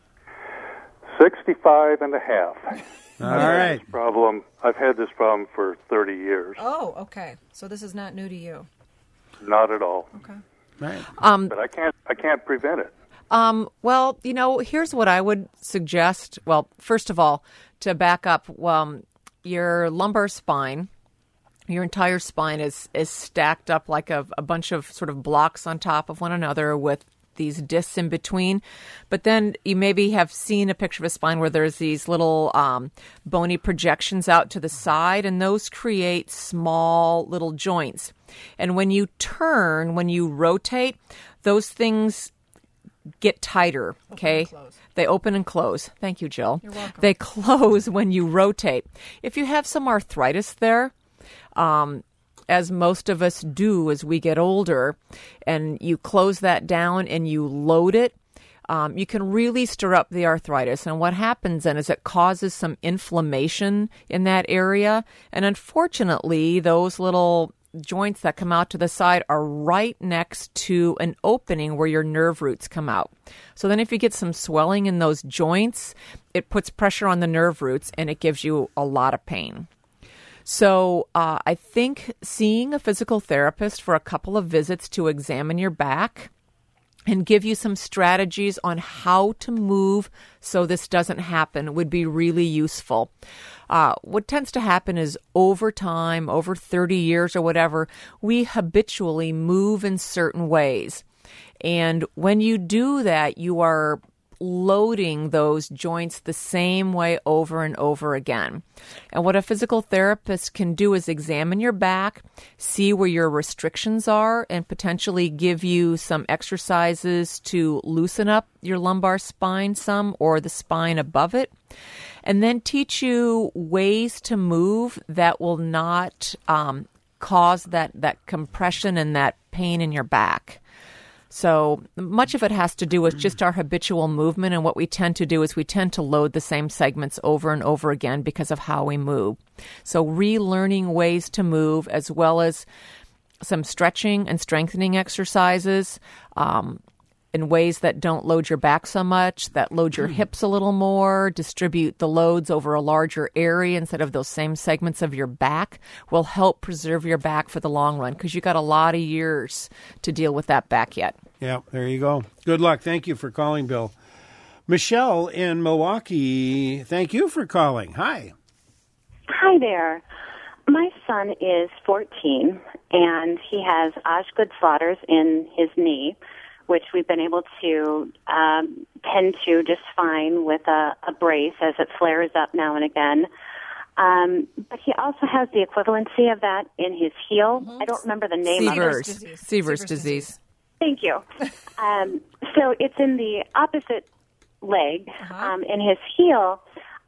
sixty-five and a half. All I've had right. this problem. I've had this problem for thirty years. Oh, okay. So this is not new to you. Not at all. Okay. Right. Um, But I can't. I can't prevent it. Um, well, you know, here's what I would suggest. Well, first of all, to back up, um, your lumbar spine, your entire spine is, is stacked up like a, a bunch of sort of blocks on top of one another with these discs in between. But then you maybe have seen a picture of a spine where there's these little um, bony projections out to the side, and those create small little joints. And when you turn, when you rotate, those things get tighter, okay? They open and close. Thank you, Jill. You're welcome. They close when you rotate. If you have some arthritis there, um, as most of us do as we get older, and you close that down and you load it, um, you can really stir up the arthritis. And what happens then is it causes some inflammation in that area. And unfortunately, those little joints that come out to the side are right next to an opening where your nerve roots come out. So then if you get some swelling in those joints, it puts pressure on the nerve roots and it gives you a lot of pain. So uh, I think seeing a physical therapist for a couple of visits to examine your back and give you some strategies on how to move so this doesn't happen would be really useful. Uh, what tends to happen is over time, over thirty years or whatever, we habitually move in certain ways. And when you do that, you are loading those joints the same way over and over again. And what a physical therapist can do is examine your back, see where your restrictions are, and potentially give you some exercises to loosen up your lumbar spine some or the spine above it, and then teach you ways to move that will not um, cause that, that compression and that pain in your back. So much of it has to do with just our habitual movement, and what we tend to do is we tend to load the same segments over and over again because of how we move. So relearning ways to move, as well as some stretching and strengthening exercises, um, in ways that don't load your back so much, that load your hips a little more, distribute the loads over a larger area instead of those same segments of your back, will help preserve your back for the long run, because you got a lot of years to deal with that back yet. Yeah, there you go. Good luck. Thank you for calling, Bill. Michelle in Milwaukee, thank you for calling. Hi. Hi there. My son is fourteen, and he has Osgood-Schlatter's in his knee, which we've been able to um, tend to just fine with a, a brace as it flares up now and again. Um, but he also has the equivalency of that in his heel. Mm-hmm. I don't remember the name Sever's. of it. Sever's, Sever's disease. Thank you. um, so it's in the opposite leg, uh-huh. um, in his heel,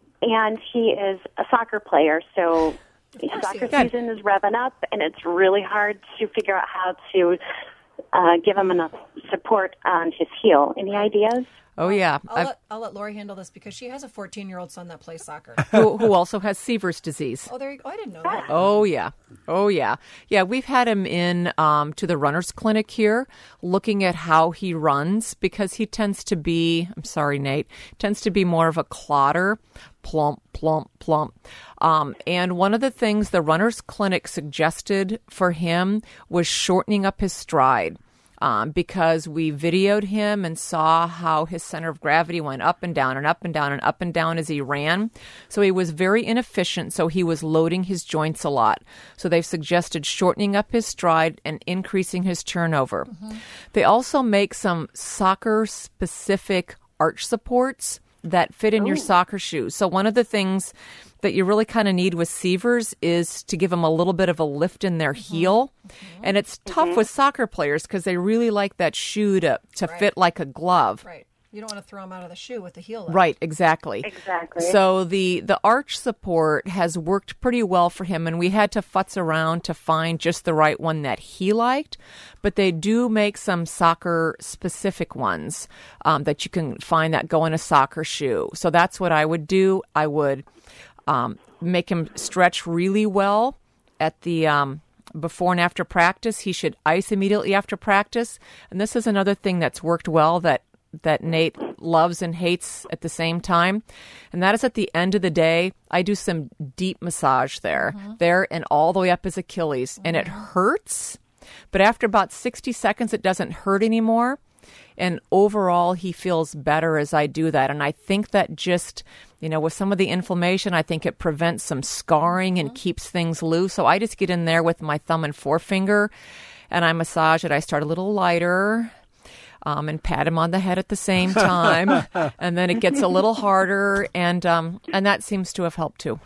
and he is a soccer player, so soccer season is revving up, and it's really hard to figure out how to Uh, give him enough support on his heel. Any ideas? Oh, yeah. I'll let, I'll let Lori handle this because she has a fourteen-year-old son that plays soccer. who, who also has Sever's disease. Oh, there you go. I didn't know that. Oh, yeah. Oh, yeah. Yeah, we've had him in um, to the runner's clinic here, looking at how he runs, because he tends to be, I'm sorry, Nate, tends to be more of a clotter, plump, plump, plump. Um, and one of the things the runner's clinic suggested for him was shortening up his stride. Um, because we videoed him and saw how his center of gravity went up and down and up and down and up and down as he ran. So he was very inefficient, so he was loading his joints a lot. So they've suggested shortening up his stride and increasing his turnover. Mm-hmm. They also make some soccer-specific arch supports that fit in oh. your soccer shoes. So one of the things that you really kind of need with Sever's is to give them a little bit of a lift in their mm-hmm. heel. Mm-hmm. And it's tough mm-hmm. with soccer players because they really like that shoe to, to right. fit like a glove. Right. You don't want to throw them out of the shoe with the heel lift. Right, exactly. Exactly. So the, the arch support has worked pretty well for him, and we had to futz around to find just the right one that he liked. But they do make some soccer-specific ones um, that you can find that go in a soccer shoe. So that's what I would do. I would um, make him stretch really well at the um, before and after practice. He should ice immediately after practice. And this is another thing that's worked well that that Nate loves and hates at the same time. And that is at the end of the day, I do some deep massage there, mm-hmm. there and all the way up his Achilles. Mm-hmm. And it hurts, but after about sixty seconds, it doesn't hurt anymore. And overall, he feels better as I do that. And I think that just, you know, with some of the inflammation, I think it prevents some scarring mm-hmm. and keeps things loose. So I just get in there with my thumb and forefinger and I massage it. I start a little lighter. Um, and pat him on the head at the same time, and then it gets a little harder, and um, and that seems to have helped too.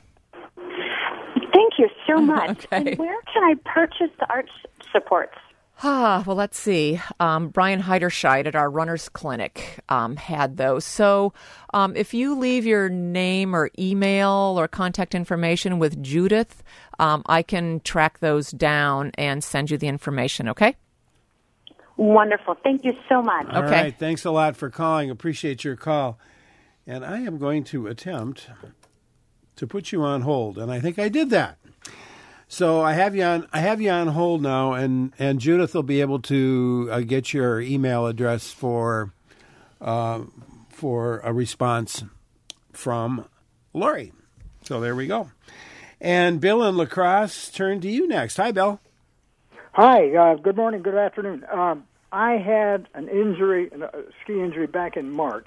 Thank you so much. Okay. And where can I purchase the arch supports? Ah, well, let's see. Um, Brian Heiderscheid at our runner's clinic um, had those. So um, if you leave your name or email or contact information with Judith, um, I can track those down and send you the information, okay? Wonderful. Thank you so much. All okay. right. Thanks a lot for calling. Appreciate your call. And I am going to attempt to put you on hold, and I think I did that. So I have you on. I have you on hold now, and, and Judith will be able to uh, get your email address for uh, for a response from Lori. So there we go. And Bill in La Crosse, turn to you next. Hi, Bill. Hi, uh, good morning, good afternoon. Um, I had an injury, a ski injury back in March.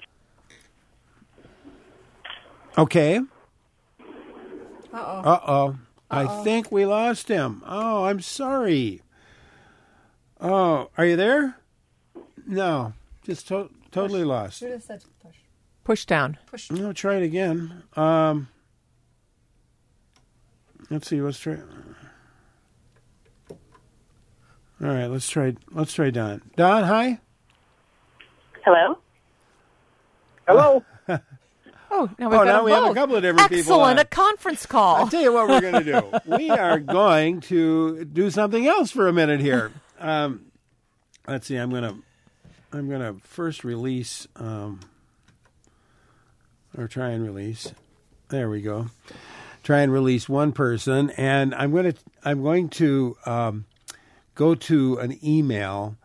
Okay. Uh-oh. Uh-oh. I think we lost him. Oh, I'm sorry. Oh, are you there? No, just to- totally push. lost. Judith said push. Push down. Push. No, try it again. Um, let's see. Let's try. All right, let's try. Let's try Don. Don, hi. Hello. Hello. Oh, now we've oh, got now we both. have a couple of different Excellent, people. Excellent, a conference call. I'll tell you what we're going to do. We are going to do something else for a minute here. Um, let's see. I'm going to. I'm going to first release, um, or try and release. There we go. Try and release one person, and I'm going to I'm going to um, go to an email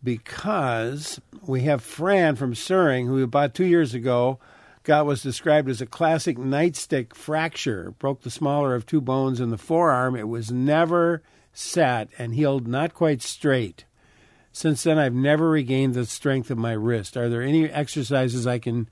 because we have Fran from Suring, who about two years ago got was described as a classic nightstick fracture, broke the smaller of two bones in the forearm. It was never set and healed not quite straight. Since then, I've never regained the strength of my wrist. Are there any exercises I can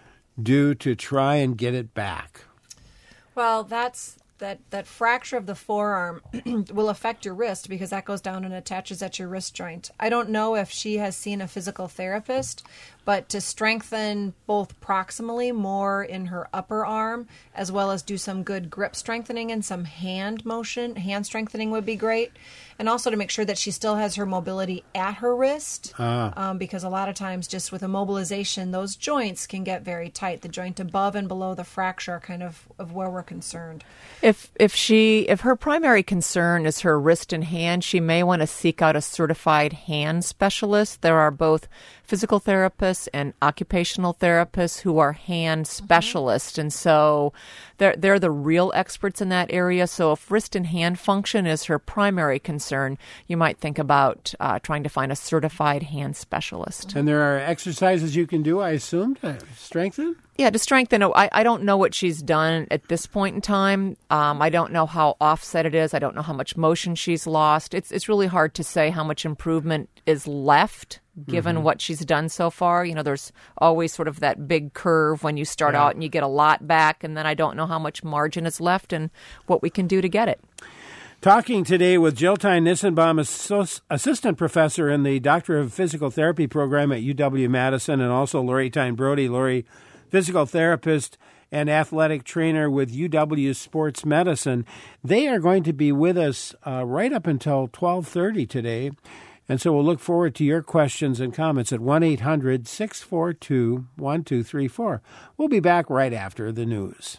do to try and get it back? Well, that's that, that fracture of the forearm will affect your wrist because that goes down and attaches at your wrist joint. I don't know if she has seen a physical therapist, but to strengthen both proximally more in her upper arm, as well as do some good grip strengthening and some hand motion, hand strengthening would be great. And also to make sure that she still has her mobility at her wrist, ah. um, because a lot of times just with immobilization, those joints can get very tight. The joint above and below the fracture are kind of, of where we're concerned. If if she if her primary concern is her wrist and hand, she may want to seek out a certified hand specialist. There are both physical therapists and occupational therapists who are hand specialists, mm-hmm. and so they're they're the real experts in that area. So if wrist and hand function is her primary concern, you might think about uh, trying to find a certified hand specialist. And there are exercises you can do, I assume, to strengthen? Yeah, to strengthen. I, I don't know what she's done at this point in time. Um, I don't know how offset it is. I don't know how much motion she's lost. It's it's really hard to say how much improvement is left given mm-hmm. what she's done so far. You know, there's always sort of that big curve when you start yeah. out and you get a lot back, and then I don't know how much margin is left and what we can do to get it. Talking today with Jill Tyne-Nissenbaum, assistant professor in the Doctor of Physical Therapy program at U W-Madison, and also Lori Tyne-Brody. Lori, physical therapist and athletic trainer with U W Sports Medicine. They are going to be with us uh, right up until twelve thirty today. And so we'll look forward to your questions and comments at one eight hundred six four two one two three four. We'll be back right after the news.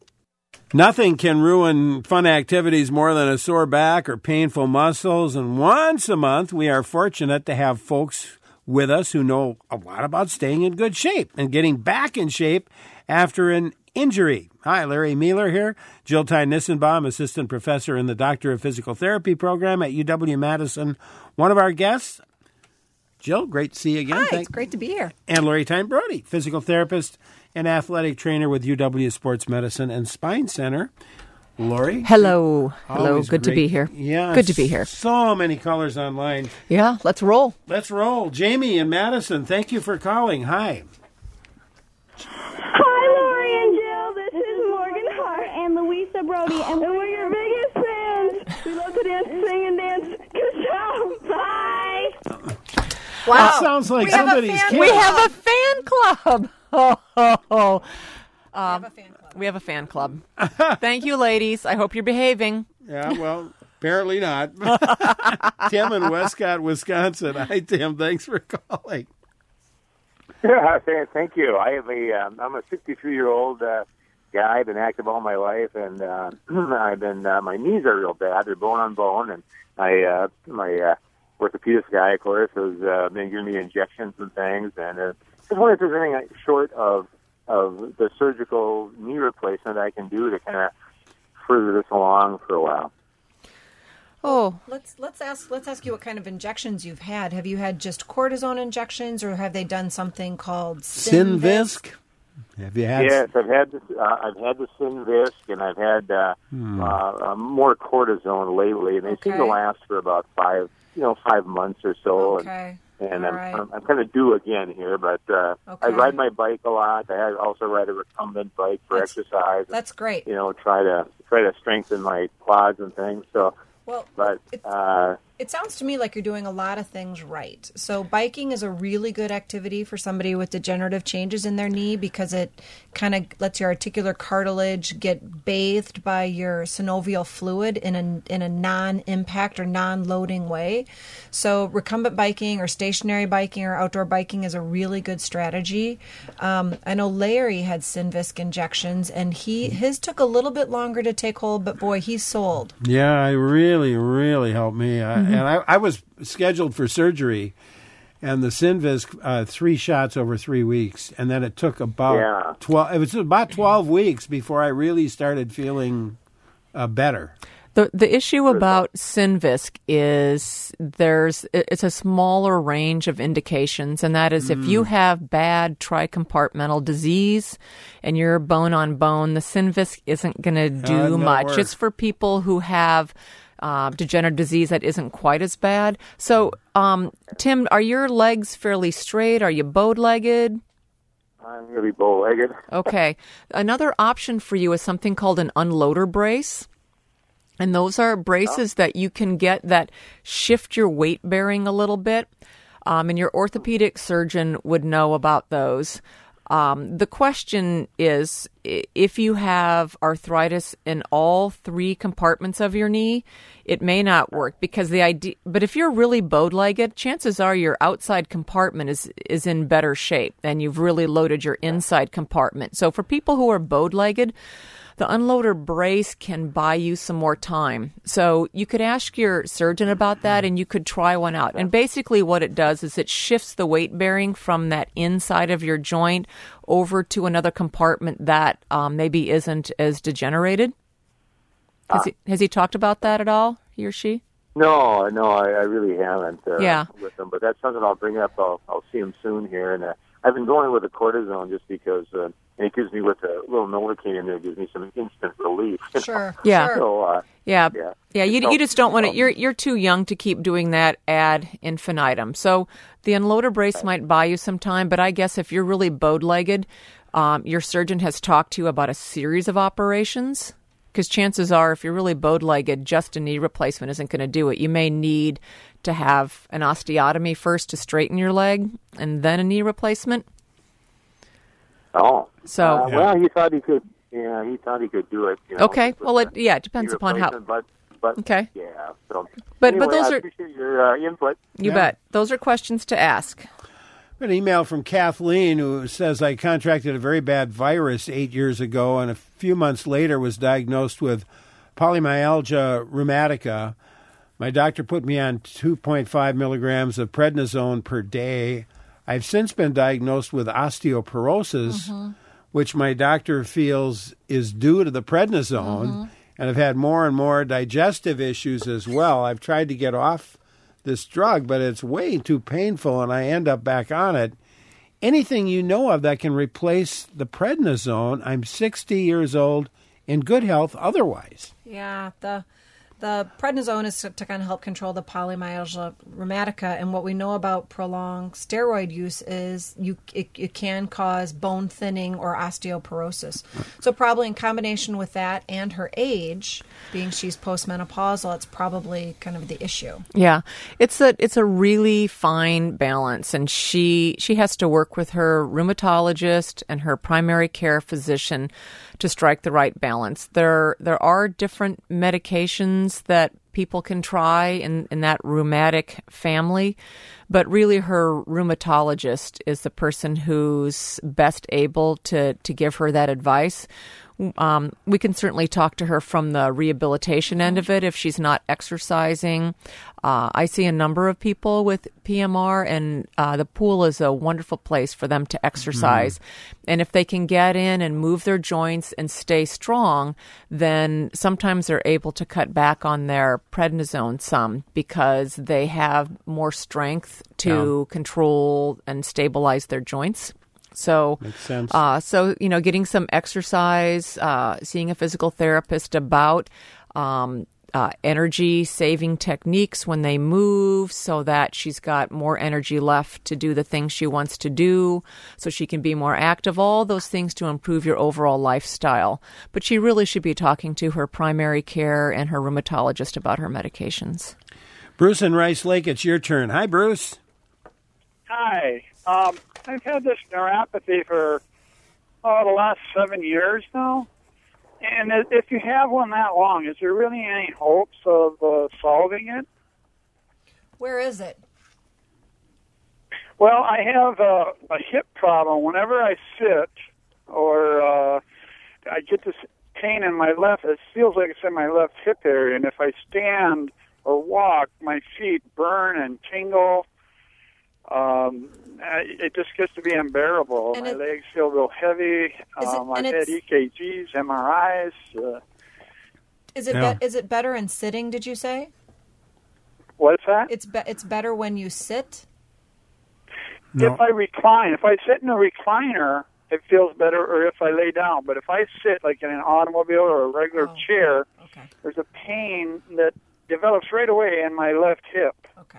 Nothing can ruin fun activities more than a sore back or painful muscles. And once a month, we are fortunate to have folks with us who know a lot about staying in good shape and getting back in shape after an injury. Hi, Larry Mueller here. Jill Tyne-Nissenbaum, assistant professor in the Doctor of Physical Therapy program at U W-Madison. One of our guests, Jill, great to see you again. Hi, Thank- it's great to be here. And Lori Tyne-Brody, physical therapist and athletic trainer with U W Sports Medicine and Spine Center. Lori? Hello. Hello. Good great. to be here. Yeah. Good to be here. So many callers online. Yeah, let's roll. Let's roll. Jamie in Madison, thank you for calling. Hi. Hi, Lori and Jill. This is Morgan Hart and Louisa Brody, and we're your biggest fans. We love to dance, sing, and dance. Good job. Bye. Wow. That sounds like we somebody's have kid. We have a fan club. Oh, oh, oh. Um, we have a fan club. We have a fan club. Thank you, ladies. I hope you're behaving. Yeah, well, apparently not. Tim in Westcott, Wisconsin. Hi, Tim. Thanks for calling. Yeah, thank you. I have a, um, I'm a sixty-three-year-old uh, guy. I've been active all my life, and uh, I've been, uh, my knees are real bad. They're bone on bone, and I, uh, my uh, orthopedist guy, of course, has uh, been giving me injections and things, and uh, just wonder if there's anything short of of the surgical knee replacement I can do to kind of further this along for a while. Oh, let's let's ask let's ask you what kind of injections you've had. Have you had just cortisone injections, or have they done something called Synvisc? Have you had? Yes, I've had this. Uh, I've had the Synvisc, and I've had uh, hmm. uh, uh, more cortisone lately, and they Okay. seem to last for about five, you know, five months or so. Okay. And, and All I'm, right. I'm I'm kind of due again here, but uh, Okay. I ride my bike a lot. I also ride a recumbent bike for That's- exercise. That's great. You know, try to try to strengthen my quads and things. So, Well, but uh, It sounds to me like you're doing a lot of things right. So biking is a really good activity for somebody with degenerative changes in their knee because it kind of lets your articular cartilage get bathed by your synovial fluid in a in a non-impact or non-loading way. So recumbent biking or stationary biking or outdoor biking is a really good strategy. Um, I know Larry had Synvisc injections, and he his took a little bit longer to take hold, but boy, he's sold. Yeah, it really, really helped me. I, Mhm. And I, I was scheduled for surgery, and the Synvisc, uh, three shots over three weeks, and then it took about Yeah. twelve. It was about twelve weeks before I really started feeling uh, better. The the issue about Synvisc is there's it's a smaller range of indications, and that is if you have bad tricompartmental disease and you're bone on bone, the Synvisc isn't going to do Uh, no much. work. It's for people who have uh, degenerative disease that isn't quite as bad. So, um, Tim, are your legs fairly straight? Are you bowed-legged? I'm really bow-legged. Okay. Another option for you is something called an unloader brace. And those are braces that you can get that shift your weight bearing a little bit. Um, and your orthopedic surgeon would know about those. Um, the question is, i- if you have arthritis in all three compartments of your knee, it may not work because the idea. But if you're really bowed-legged, chances are your outside compartment is is in better shape, and you've really loaded your inside compartment. So for people who are bowed-legged, the unloader brace can buy you some more time. So you could ask your surgeon about that, and you could try one out. And basically what it does is it shifts the weight bearing from that inside of your joint over to another compartment that um, maybe isn't as degenerated. Has, he, has he talked about that at all, he or she? No, no, I, I really haven't uh, Yeah. with them. But that's something I'll bring up. I'll, I'll see him soon here. And uh, I've been going with the cortisone just because uh, it gives me with a little Novocaine in there, it gives me some instant relief. you know? Sure. Yeah. Sure. So, uh, Yeah, yeah, yeah. You It you just don't helps- want to. it You're you're too young to keep doing that ad infinitum. So the unloader brace might buy you some time, but I guess if you're really bowed-legged, um, your surgeon has talked to you about a series of operations. Because chances are, if you're really bowed-legged, just a knee replacement isn't going to do it. You may need to have an osteotomy first to straighten your leg, and then a knee replacement. Oh, So- uh, well, he thought he could. Yeah, he thought he could do it. You know, Okay. with Well, it the yeah, it depends knee upon how. replacement, But, but Okay. Yeah. So, But- anyway, but those I are- appreciate your uh, input. You Yeah. bet. Those are questions to ask. An email from Kathleen who says, I contracted a very bad virus eight years ago and a few months later was diagnosed with polymyalgia rheumatica. My doctor put me on two point five milligrams of prednisone per day. I've since been diagnosed with osteoporosis, Mm-hmm. which my doctor feels is due to the prednisone, Mm-hmm. and I've had more and more digestive issues as well. I've tried to get off this drug, but it's way too painful, and I end up back on it. Anything you know of that can replace the prednisone? I'm sixty years old, in good health otherwise. Yeah, the the prednisone is to, to kind of help control the polymyalgia rheumatica, and what we know about prolonged steroid use is you it, it can cause bone thinning or osteoporosis. So probably in combination with that and her age, being she's postmenopausal, it's probably kind of the issue. Yeah, it's a it's a really fine balance, and she she has to work with her rheumatologist and her primary care physician to strike the right balance. There there are different medications that people can try in, in that rheumatic family, but really her rheumatologist is the person who's best able to, to give her that advice. Um, we can certainly talk to her from the rehabilitation end of it if she's not exercising. Uh, I see a number of people with P M R, and uh, the pool is a wonderful place for them to exercise. And if they can get in and move their joints and stay strong, then sometimes they're able to cut back on their prednisone some because they have more strength to control and stabilize their joints. So, Makes sense. Uh, so you know, getting some exercise, uh, seeing a physical therapist about um, uh, energy-saving techniques when they move, so that she's got more energy left to do the things she wants to do, so she can be more active. All those things to improve your overall lifestyle. But she really should be talking to her primary care and her rheumatologist about her medications. Bruce in Rice Lake, it's your turn. Hi, Bruce. Hi. Um, I've had this neuropathy for oh, the last seven years now. And if you have one that long, is there really any hopes of uh, solving it? Where is it? Well, I have a, a hip problem. Whenever I sit or uh, I get this pain in my left, it feels like it's in my left hip area. And if I stand or walk, my feet burn and tingle. Um, I, it just gets to be unbearable. And My it- legs feel real heavy. Is it- Um, I've and had it's- E K Gs, M R Is. Uh, Is it Yeah. be- is it better in sitting? Did you say? what's that? It's be- it's better when you sit. If I recline, if I sit in a recliner, it feels better, or if I lay down. But if I sit like in an automobile or a regular Oh, chair, there's a pain that develops right away in my left hip.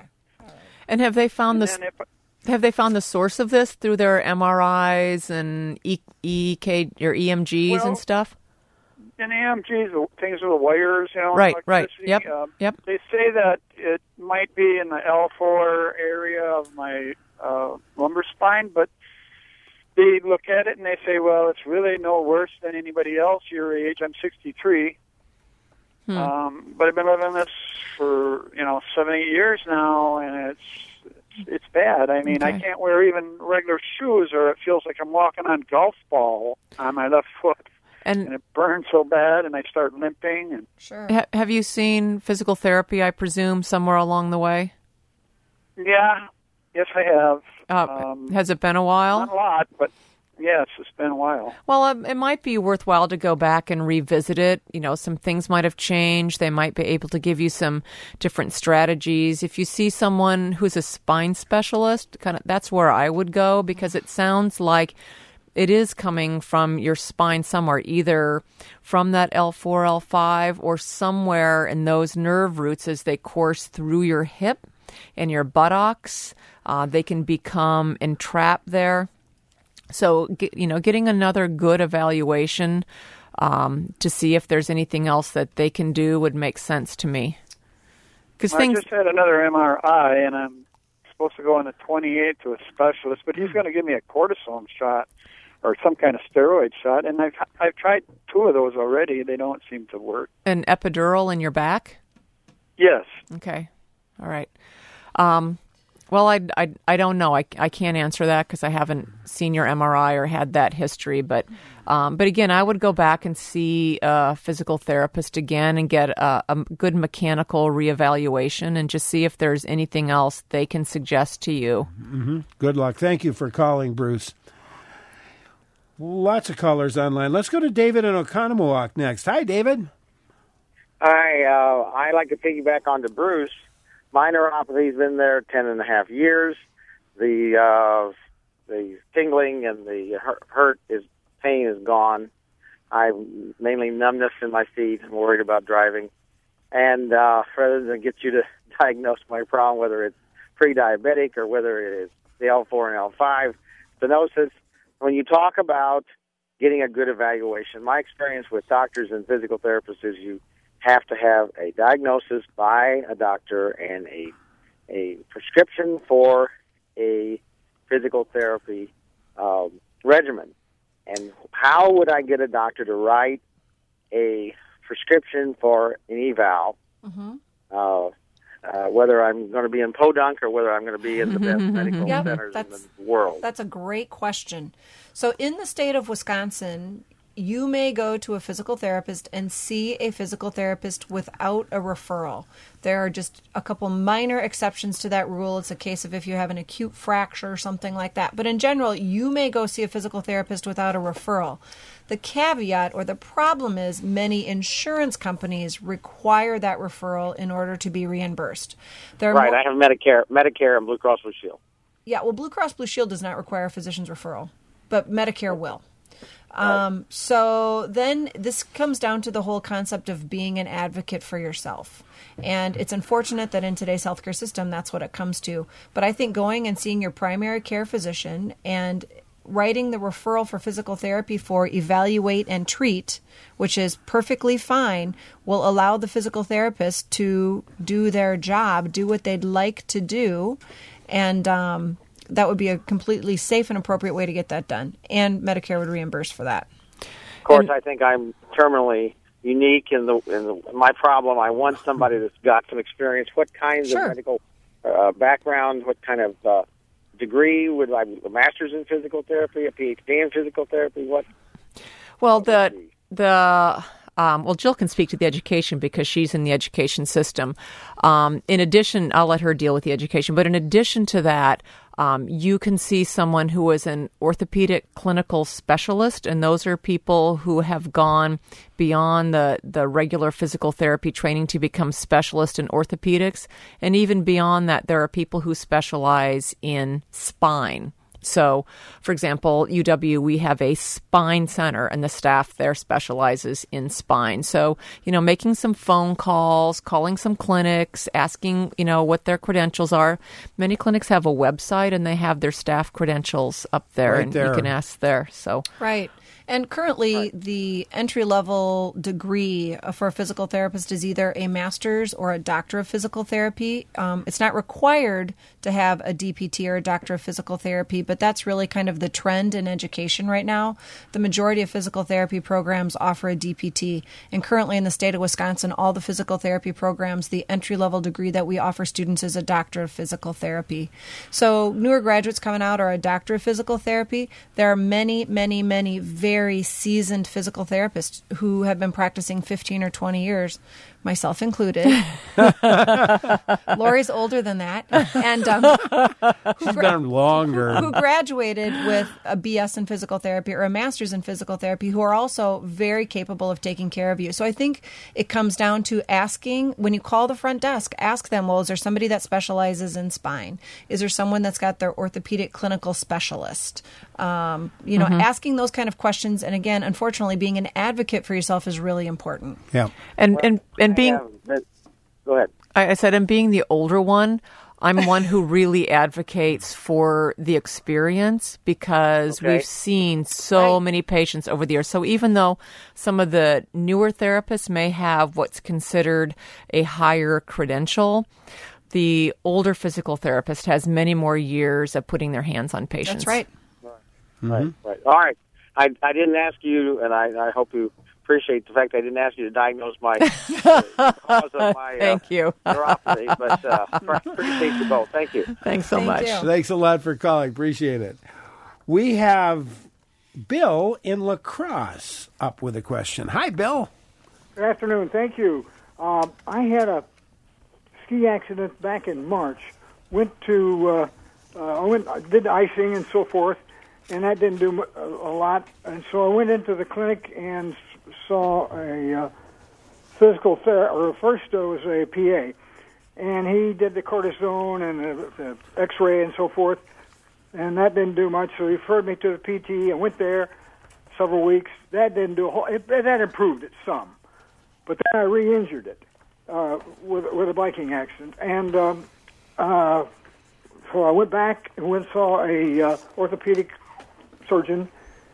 And have they found And this? then if- Have they found the source of this through their M R Is and E- EK or E M Gs Well, and stuff? In E M Gs, the things with the wires, you know, Right, right. electricity, Yep, um, yep. They say that it might be in the L four area of my uh, lumbar spine, but they look at it and they say, well, it's really no worse than anybody else your age. I'm sixty-three. Hmm. Um, but I've been living this for, you know, seven, eight years now, and it's it's, it's bad. I mean, I Okay. can't wear even regular shoes, or it feels like I'm walking on golf ball on my left foot. And, and it burns so bad, and I start limping. And Sure. Ha- have you seen physical therapy, I presume, somewhere along the way? yeah, yes, I have. Uh, um, has it been a while? Not a lot, but yes, it's been a while. Well, um, it might be worthwhile to go back and revisit it. You know, some things might have changed. They might be able to give you some different strategies. If you see someone who's a spine specialist, kind of that's where I would go, because it sounds like it is coming from your spine somewhere, either from that L four, L five, or somewhere in those nerve roots as they course through your hip and your buttocks. Uh, they can become entrapped there. So, get, you know, getting another good evaluation um, to see if there's anything else that they can do would make sense to me. Because I things, just had another M R I, and I'm supposed to go on the twenty-eighth to a specialist, but he's going to give me a cortisone shot or some kind of steroid shot, and I've I've tried two of those already. They don't seem to work. an epidural in your back. Yes. Okay. All right. Um, well, I, I, I don't know. I, I can't answer that because I haven't seen your M R I or had that history. But um, but again, I would go back and see a physical therapist again and get a, a good mechanical reevaluation and just see if there's anything else they can suggest to you. Mm-hmm. Good luck. Thank you for calling, Bruce. Lots of callers online. Let's go to David in Oconomowoc next. Hi, David. Hi, uh, I like to piggyback onto Bruce. My neuropathy's been there ten and a half years. The uh, the tingling and the hurt, hurt is pain is gone. I mainly numbness in my feet. I'm worried about driving, and uh, rather than get you to diagnose my problem, whether it's pre-diabetic or whether it is the L four and L five stenosis, when you talk about getting a good evaluation, my experience with doctors and physical therapists is you have to have a diagnosis by a doctor and a a prescription for a physical therapy um, regimen. And how would I get a doctor to write a prescription for an eval, Mm-hmm. uh, uh, whether I'm going to be in Podunk or whether I'm going to be in the best medical Yep, centers in that's- the world? That's a great question. So, in the state of Wisconsin, you may go to a physical therapist and see a physical therapist without a referral. There are just a couple minor exceptions to that rule. It's a case of if you have an acute fracture or something like that. But in general, you may go see a physical therapist without a referral. The caveat or the problem is many insurance companies require that referral in order to be reimbursed. There are Right, more- I have Medicare, Medicare and Blue Cross Blue Shield. Yeah, well, Blue Cross Blue Shield does not require a physician's referral, but Medicare will. Um, so then this comes down to the whole concept of being an advocate for yourself. And it's unfortunate that in today's healthcare system, that's what it comes to. But I think going and seeing your primary care physician and writing the referral for physical therapy for evaluate and treat, which is perfectly fine, will allow the physical therapist to do their job, do what they'd like to do. And, um, that would be a completely safe and appropriate way to get that done. And Medicare would reimburse for that. Of course, I think I'm terminally unique in the in the, my problem. I want somebody that's got some experience. What kinds Sure. of medical uh, background? What kind of uh, degree? Would I a master's in physical therapy, a PhD in physical therapy? What? Well, the the Um, well, Jill can speak to the education because she's in the education system. Um, in addition, I'll let her deal with the education. But in addition to that, um, you can see someone who is an orthopedic clinical specialist, and those are people who have gone beyond the, the regular physical therapy training to become specialists in orthopedics. And even beyond that, there are people who specialize in spine. So, for example, U W, we have a spine center, and the staff there specializes in spine. So, you know, making some phone calls, calling some clinics, asking, you know, what their credentials are. Many clinics have a website, and they have their staff credentials up there, Right and there. you can ask there. So, Right. And currently, the entry-level degree for a physical therapist is either a master's or a doctor of physical therapy. Um, it's not required to have a D P T or a doctor of physical therapy, but that's really kind of the trend in education right now. The majority of physical therapy programs offer a D P T. And currently in the state of Wisconsin, all the physical therapy programs, the entry-level degree that we offer students is a doctor of physical therapy. So newer graduates coming out are a doctor of physical therapy. There are many, many, many very very seasoned physical therapists who have been practicing fifteen or twenty years, myself included. Lori's older than that. And um, She's been longer. who graduated with a B S in physical therapy or a master's in physical therapy, who are also very capable of taking care of you. So I think it comes down to asking, when you call the front desk, ask them, well, is there somebody that specializes in spine? Is there someone that's got their orthopedic clinical specialist? Um, you know, Mhm. asking those kind of questions. And again, unfortunately, being an advocate for yourself is really important. Yeah. And, and, and being... Go ahead. I, I said, and being the older one, I'm one who really advocates for the experience because Okay. we've seen so many patients over the years. So even though some of the newer therapists may have what's considered a higher credential, the older physical therapist has many more years of putting their hands on patients. That's right. Right, right. All right. I, I didn't ask you, and I, I hope you appreciate the fact I didn't ask you to diagnose my uh, cause of my Thank uh, you. neuropathy, but uh, appreciate you both. Thank you. Thanks so Thank much. you. Thanks a lot for calling. Appreciate it. We have Bill in La Crosse up with a question. Hi, Bill. Good afternoon. Thank you. Um, I had a ski accident back in March. Went to, uh, uh, I went, I did icing and so forth, and that didn't do a, a lot. And so I went into the clinic and s- saw a uh, physical therapist, or first it was a P A, and he did the cortisone and the, the X-ray and so forth, and that didn't do much. So he referred me to the P T. I went there several weeks. That didn't do a whole. It, that improved it some, but then I re-injured it uh, with with a biking accident, and um, uh, so I went back and went and saw a uh, orthopedic surgeon.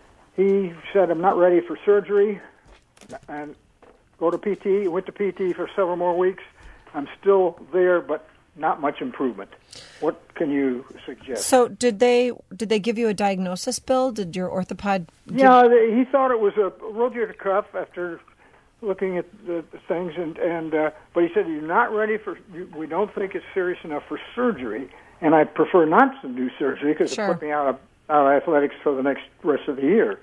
He said, I'm not ready for surgery, and go to P T. Went to P T for several more weeks. I'm still there, but not much improvement. What can you suggest? So did they did they give you a diagnosis, Bill? Did your orthopod give- Yeah, they, he thought it was a rotator cuff after looking at the, the things, and and uh, but he said, you're not ready for, you, we don't think it's serious enough for surgery, and I prefer not to do surgery because Sure. it put me out of, out of athletics for the next rest of the year.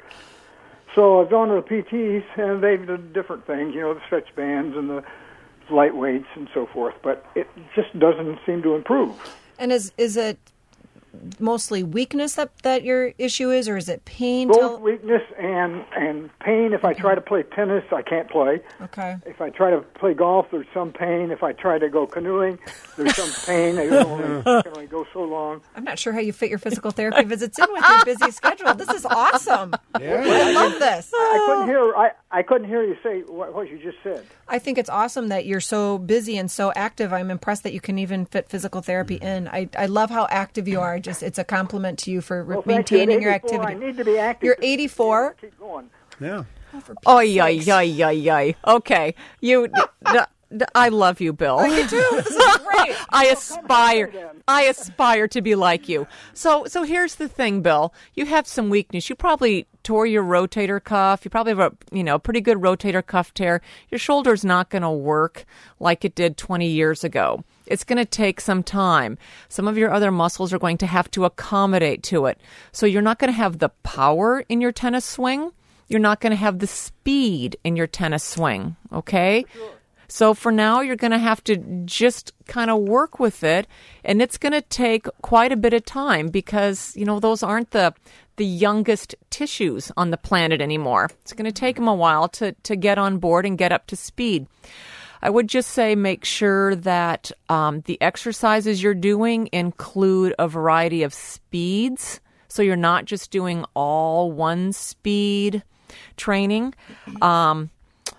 So I've gone to the P Ts, and they've done different things, you know, the stretch bands and the light weights and so forth, but it just doesn't seem to improve. And is is it mostly weakness that, that your issue is, or is it pain? Both Tell- weakness and, and pain. If I try to play tennis, I can't play. Okay. If I try to play golf, there's some pain. If I try to go canoeing, there's some pain. I can only, I can only go so long. I'm not sure how you fit your physical therapy visits in with your busy schedule. This is awesome. I love this. I couldn't hear. I, I couldn't hear you say what, what you just said. I think it's awesome that you're so busy and so active. I'm impressed that you can even fit physical therapy in. I, I love how active you are. Just it's a compliment to you for re- Well, thank you. At maintaining your eighty-four, activity. I need to be active. You're to eighty-four. Keep going. Yeah. Oy, oy, oy, oy, oy. Okay. You, d- d- I love you, Bill. You too. This is great. I aspire. I aspire to be like you. So, so here's the thing, Bill. You have some weakness. You probably tore your rotator cuff. You probably have a, you know, pretty good rotator cuff tear. Your shoulder's not going to work like it did twenty years ago. It's going to take some time. Some of your other muscles are going to have to accommodate to it. So you're not going to have the power in your tennis swing you're not going to have the speed in your tennis swing, okay? So for now, you're going to have to just kind of work with it, and it's going to take quite a bit of time because, you know, those aren't the the youngest tissues on the planet anymore. It's going to take them a while to, to get on board and get up to speed. I would just say make sure that um, the exercises you're doing include a variety of speeds, so you're not just doing all one speed training. Um,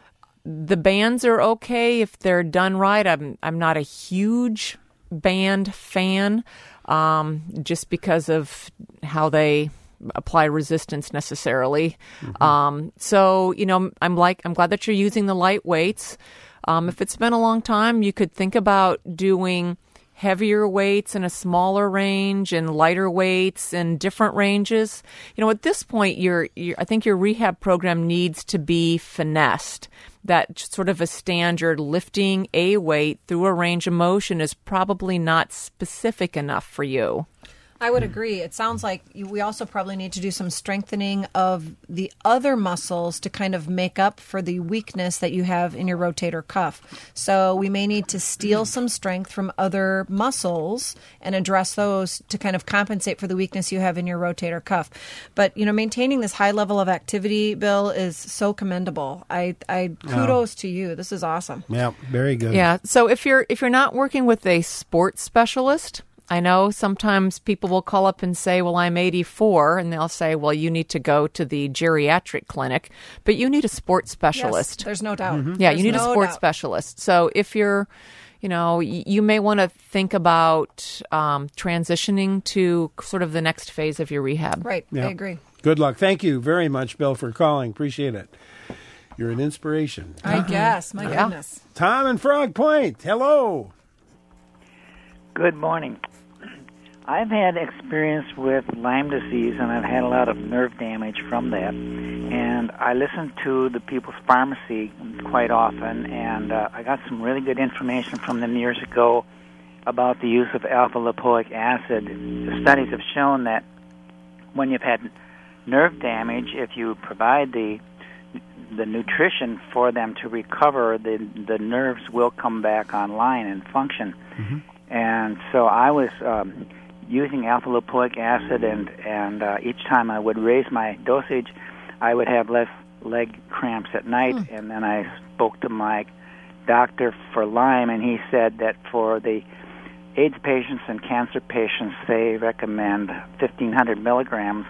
the bands are okay if they're done right. I'm I'm not a huge band fan, um, just because of how they apply resistance necessarily. Mm-hmm. Um, so you know, I'm like I'm glad that you're using the light weights. Um, if it's been a long time, you could think about doing heavier weights in a smaller range and lighter weights in different ranges. You know, at this point, your, your I think your rehab program needs to be finessed. That sort of a standard lifting a weight through a range of motion is probably not specific enough for you. I would agree. It sounds like we also probably need to do some strengthening of the other muscles to kind of make up for the weakness that you have in your rotator cuff. So we may need to steal some strength from other muscles and address those to kind of compensate for the weakness you have in your rotator cuff. But, you know, maintaining this high level of activity, Bill, is so commendable. I, I kudos oh. to you. This is awesome. Yeah, very good. Yeah. So if you're if you're not working with a sports specialist, I know sometimes people will call up and say, well, I'm eighty-four, and they'll say, well, you need to go to the geriatric clinic, but you need a sports specialist. Yes, there's no doubt. Mm-hmm. Yeah, there's you need no a sports doubt. specialist. So if you're, you know, you may want to think about um, transitioning to sort of the next phase of your rehab. Right, yeah. I agree. Good luck. Thank you very much, Bill, for calling. Appreciate it. You're an inspiration. I guess. My yeah. goodness. Tom in Frog Point. Hello. Good morning. I've had experience with Lyme disease, and I've had a lot of nerve damage from that. And I listen to the People's Pharmacy quite often, and uh, I got some really good information from them years ago about the use of alpha-lipoic acid. The studies have shown that when you've had nerve damage, if you provide the the nutrition for them to recover, the the nerves will come back online and function. Mm-hmm. And so I was Um, using alpha-lipoic acid, and, and uh, each time I would raise my dosage, I would have less leg cramps at night. Mm. And then I spoke to my doctor for Lyme, and he said that for the AIDS patients and cancer patients, they recommend fifteen hundred milligrams.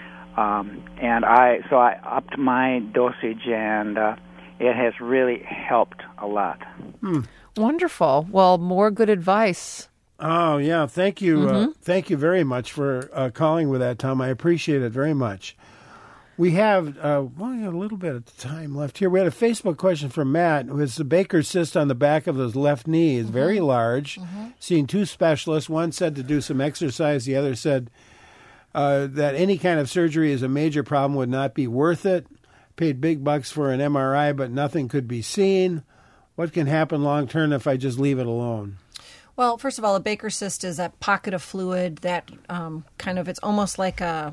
Um, and I so I upped my dosage, and uh, it has really helped a lot. Hmm. Wonderful. Well, more good advice. Oh, yeah. Thank you. Mm-hmm. Uh, thank you very much for uh, calling with that, Tom. I appreciate it very much. We have uh, well, we got a little bit of time left here. We had a Facebook question from Matt, who has the Baker's cyst on the back of his left knee. It's mm-hmm. very large. Mm-hmm. Seen two specialists. One said to do some exercise. The other said uh, that any kind of surgery is a major problem, would not be worth it. Paid big bucks for an M R I, but nothing could be seen. What can happen long term if I just leave it alone? Well, first of all, a Baker's cyst is a pocket of fluid that um, kind of, it's almost like a...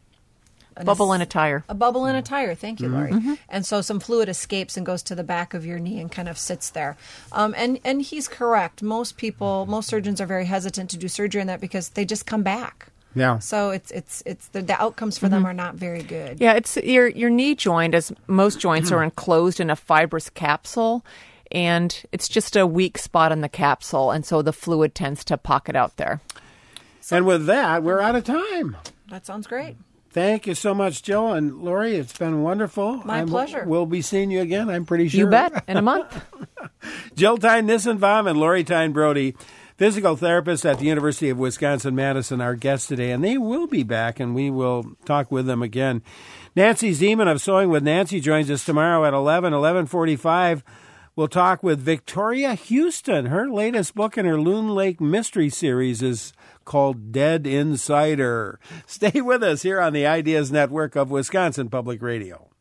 a bubble in a tire. A bubble in a tire. Thank you, Lori. Mm-hmm. And so some fluid escapes and goes to the back of your knee and kind of sits there. Um, and, and he's correct. Most people, most surgeons are very hesitant to do surgery on that because they just come back. Yeah. So it's it's it's the, the outcomes for mm-hmm. them are not very good. Yeah, it's your your knee joint, as most joints are enclosed in a fibrous capsule. And it's just a weak spot in the capsule, and so the fluid tends to pocket out there. So, and with that, we're out of time. That sounds great. Thank you so much, Jill and Lori. It's been wonderful. My I'm, pleasure. We'll be seeing you again, I'm pretty sure. You bet, in a month. Jill Tyne Nissenbaum and Lori Tyne Brody, physical therapists at the University of Wisconsin-Madison, our guests today, and they will be back, and we will talk with them again. Nancy Zeman of Sewing with Nancy joins us tomorrow at eleven, eleven forty-five. We'll talk with Victoria Houston. Her latest book in her Loon Lake Mystery series is called Dead Insider. Stay with us here on the Ideas Network of Wisconsin Public Radio.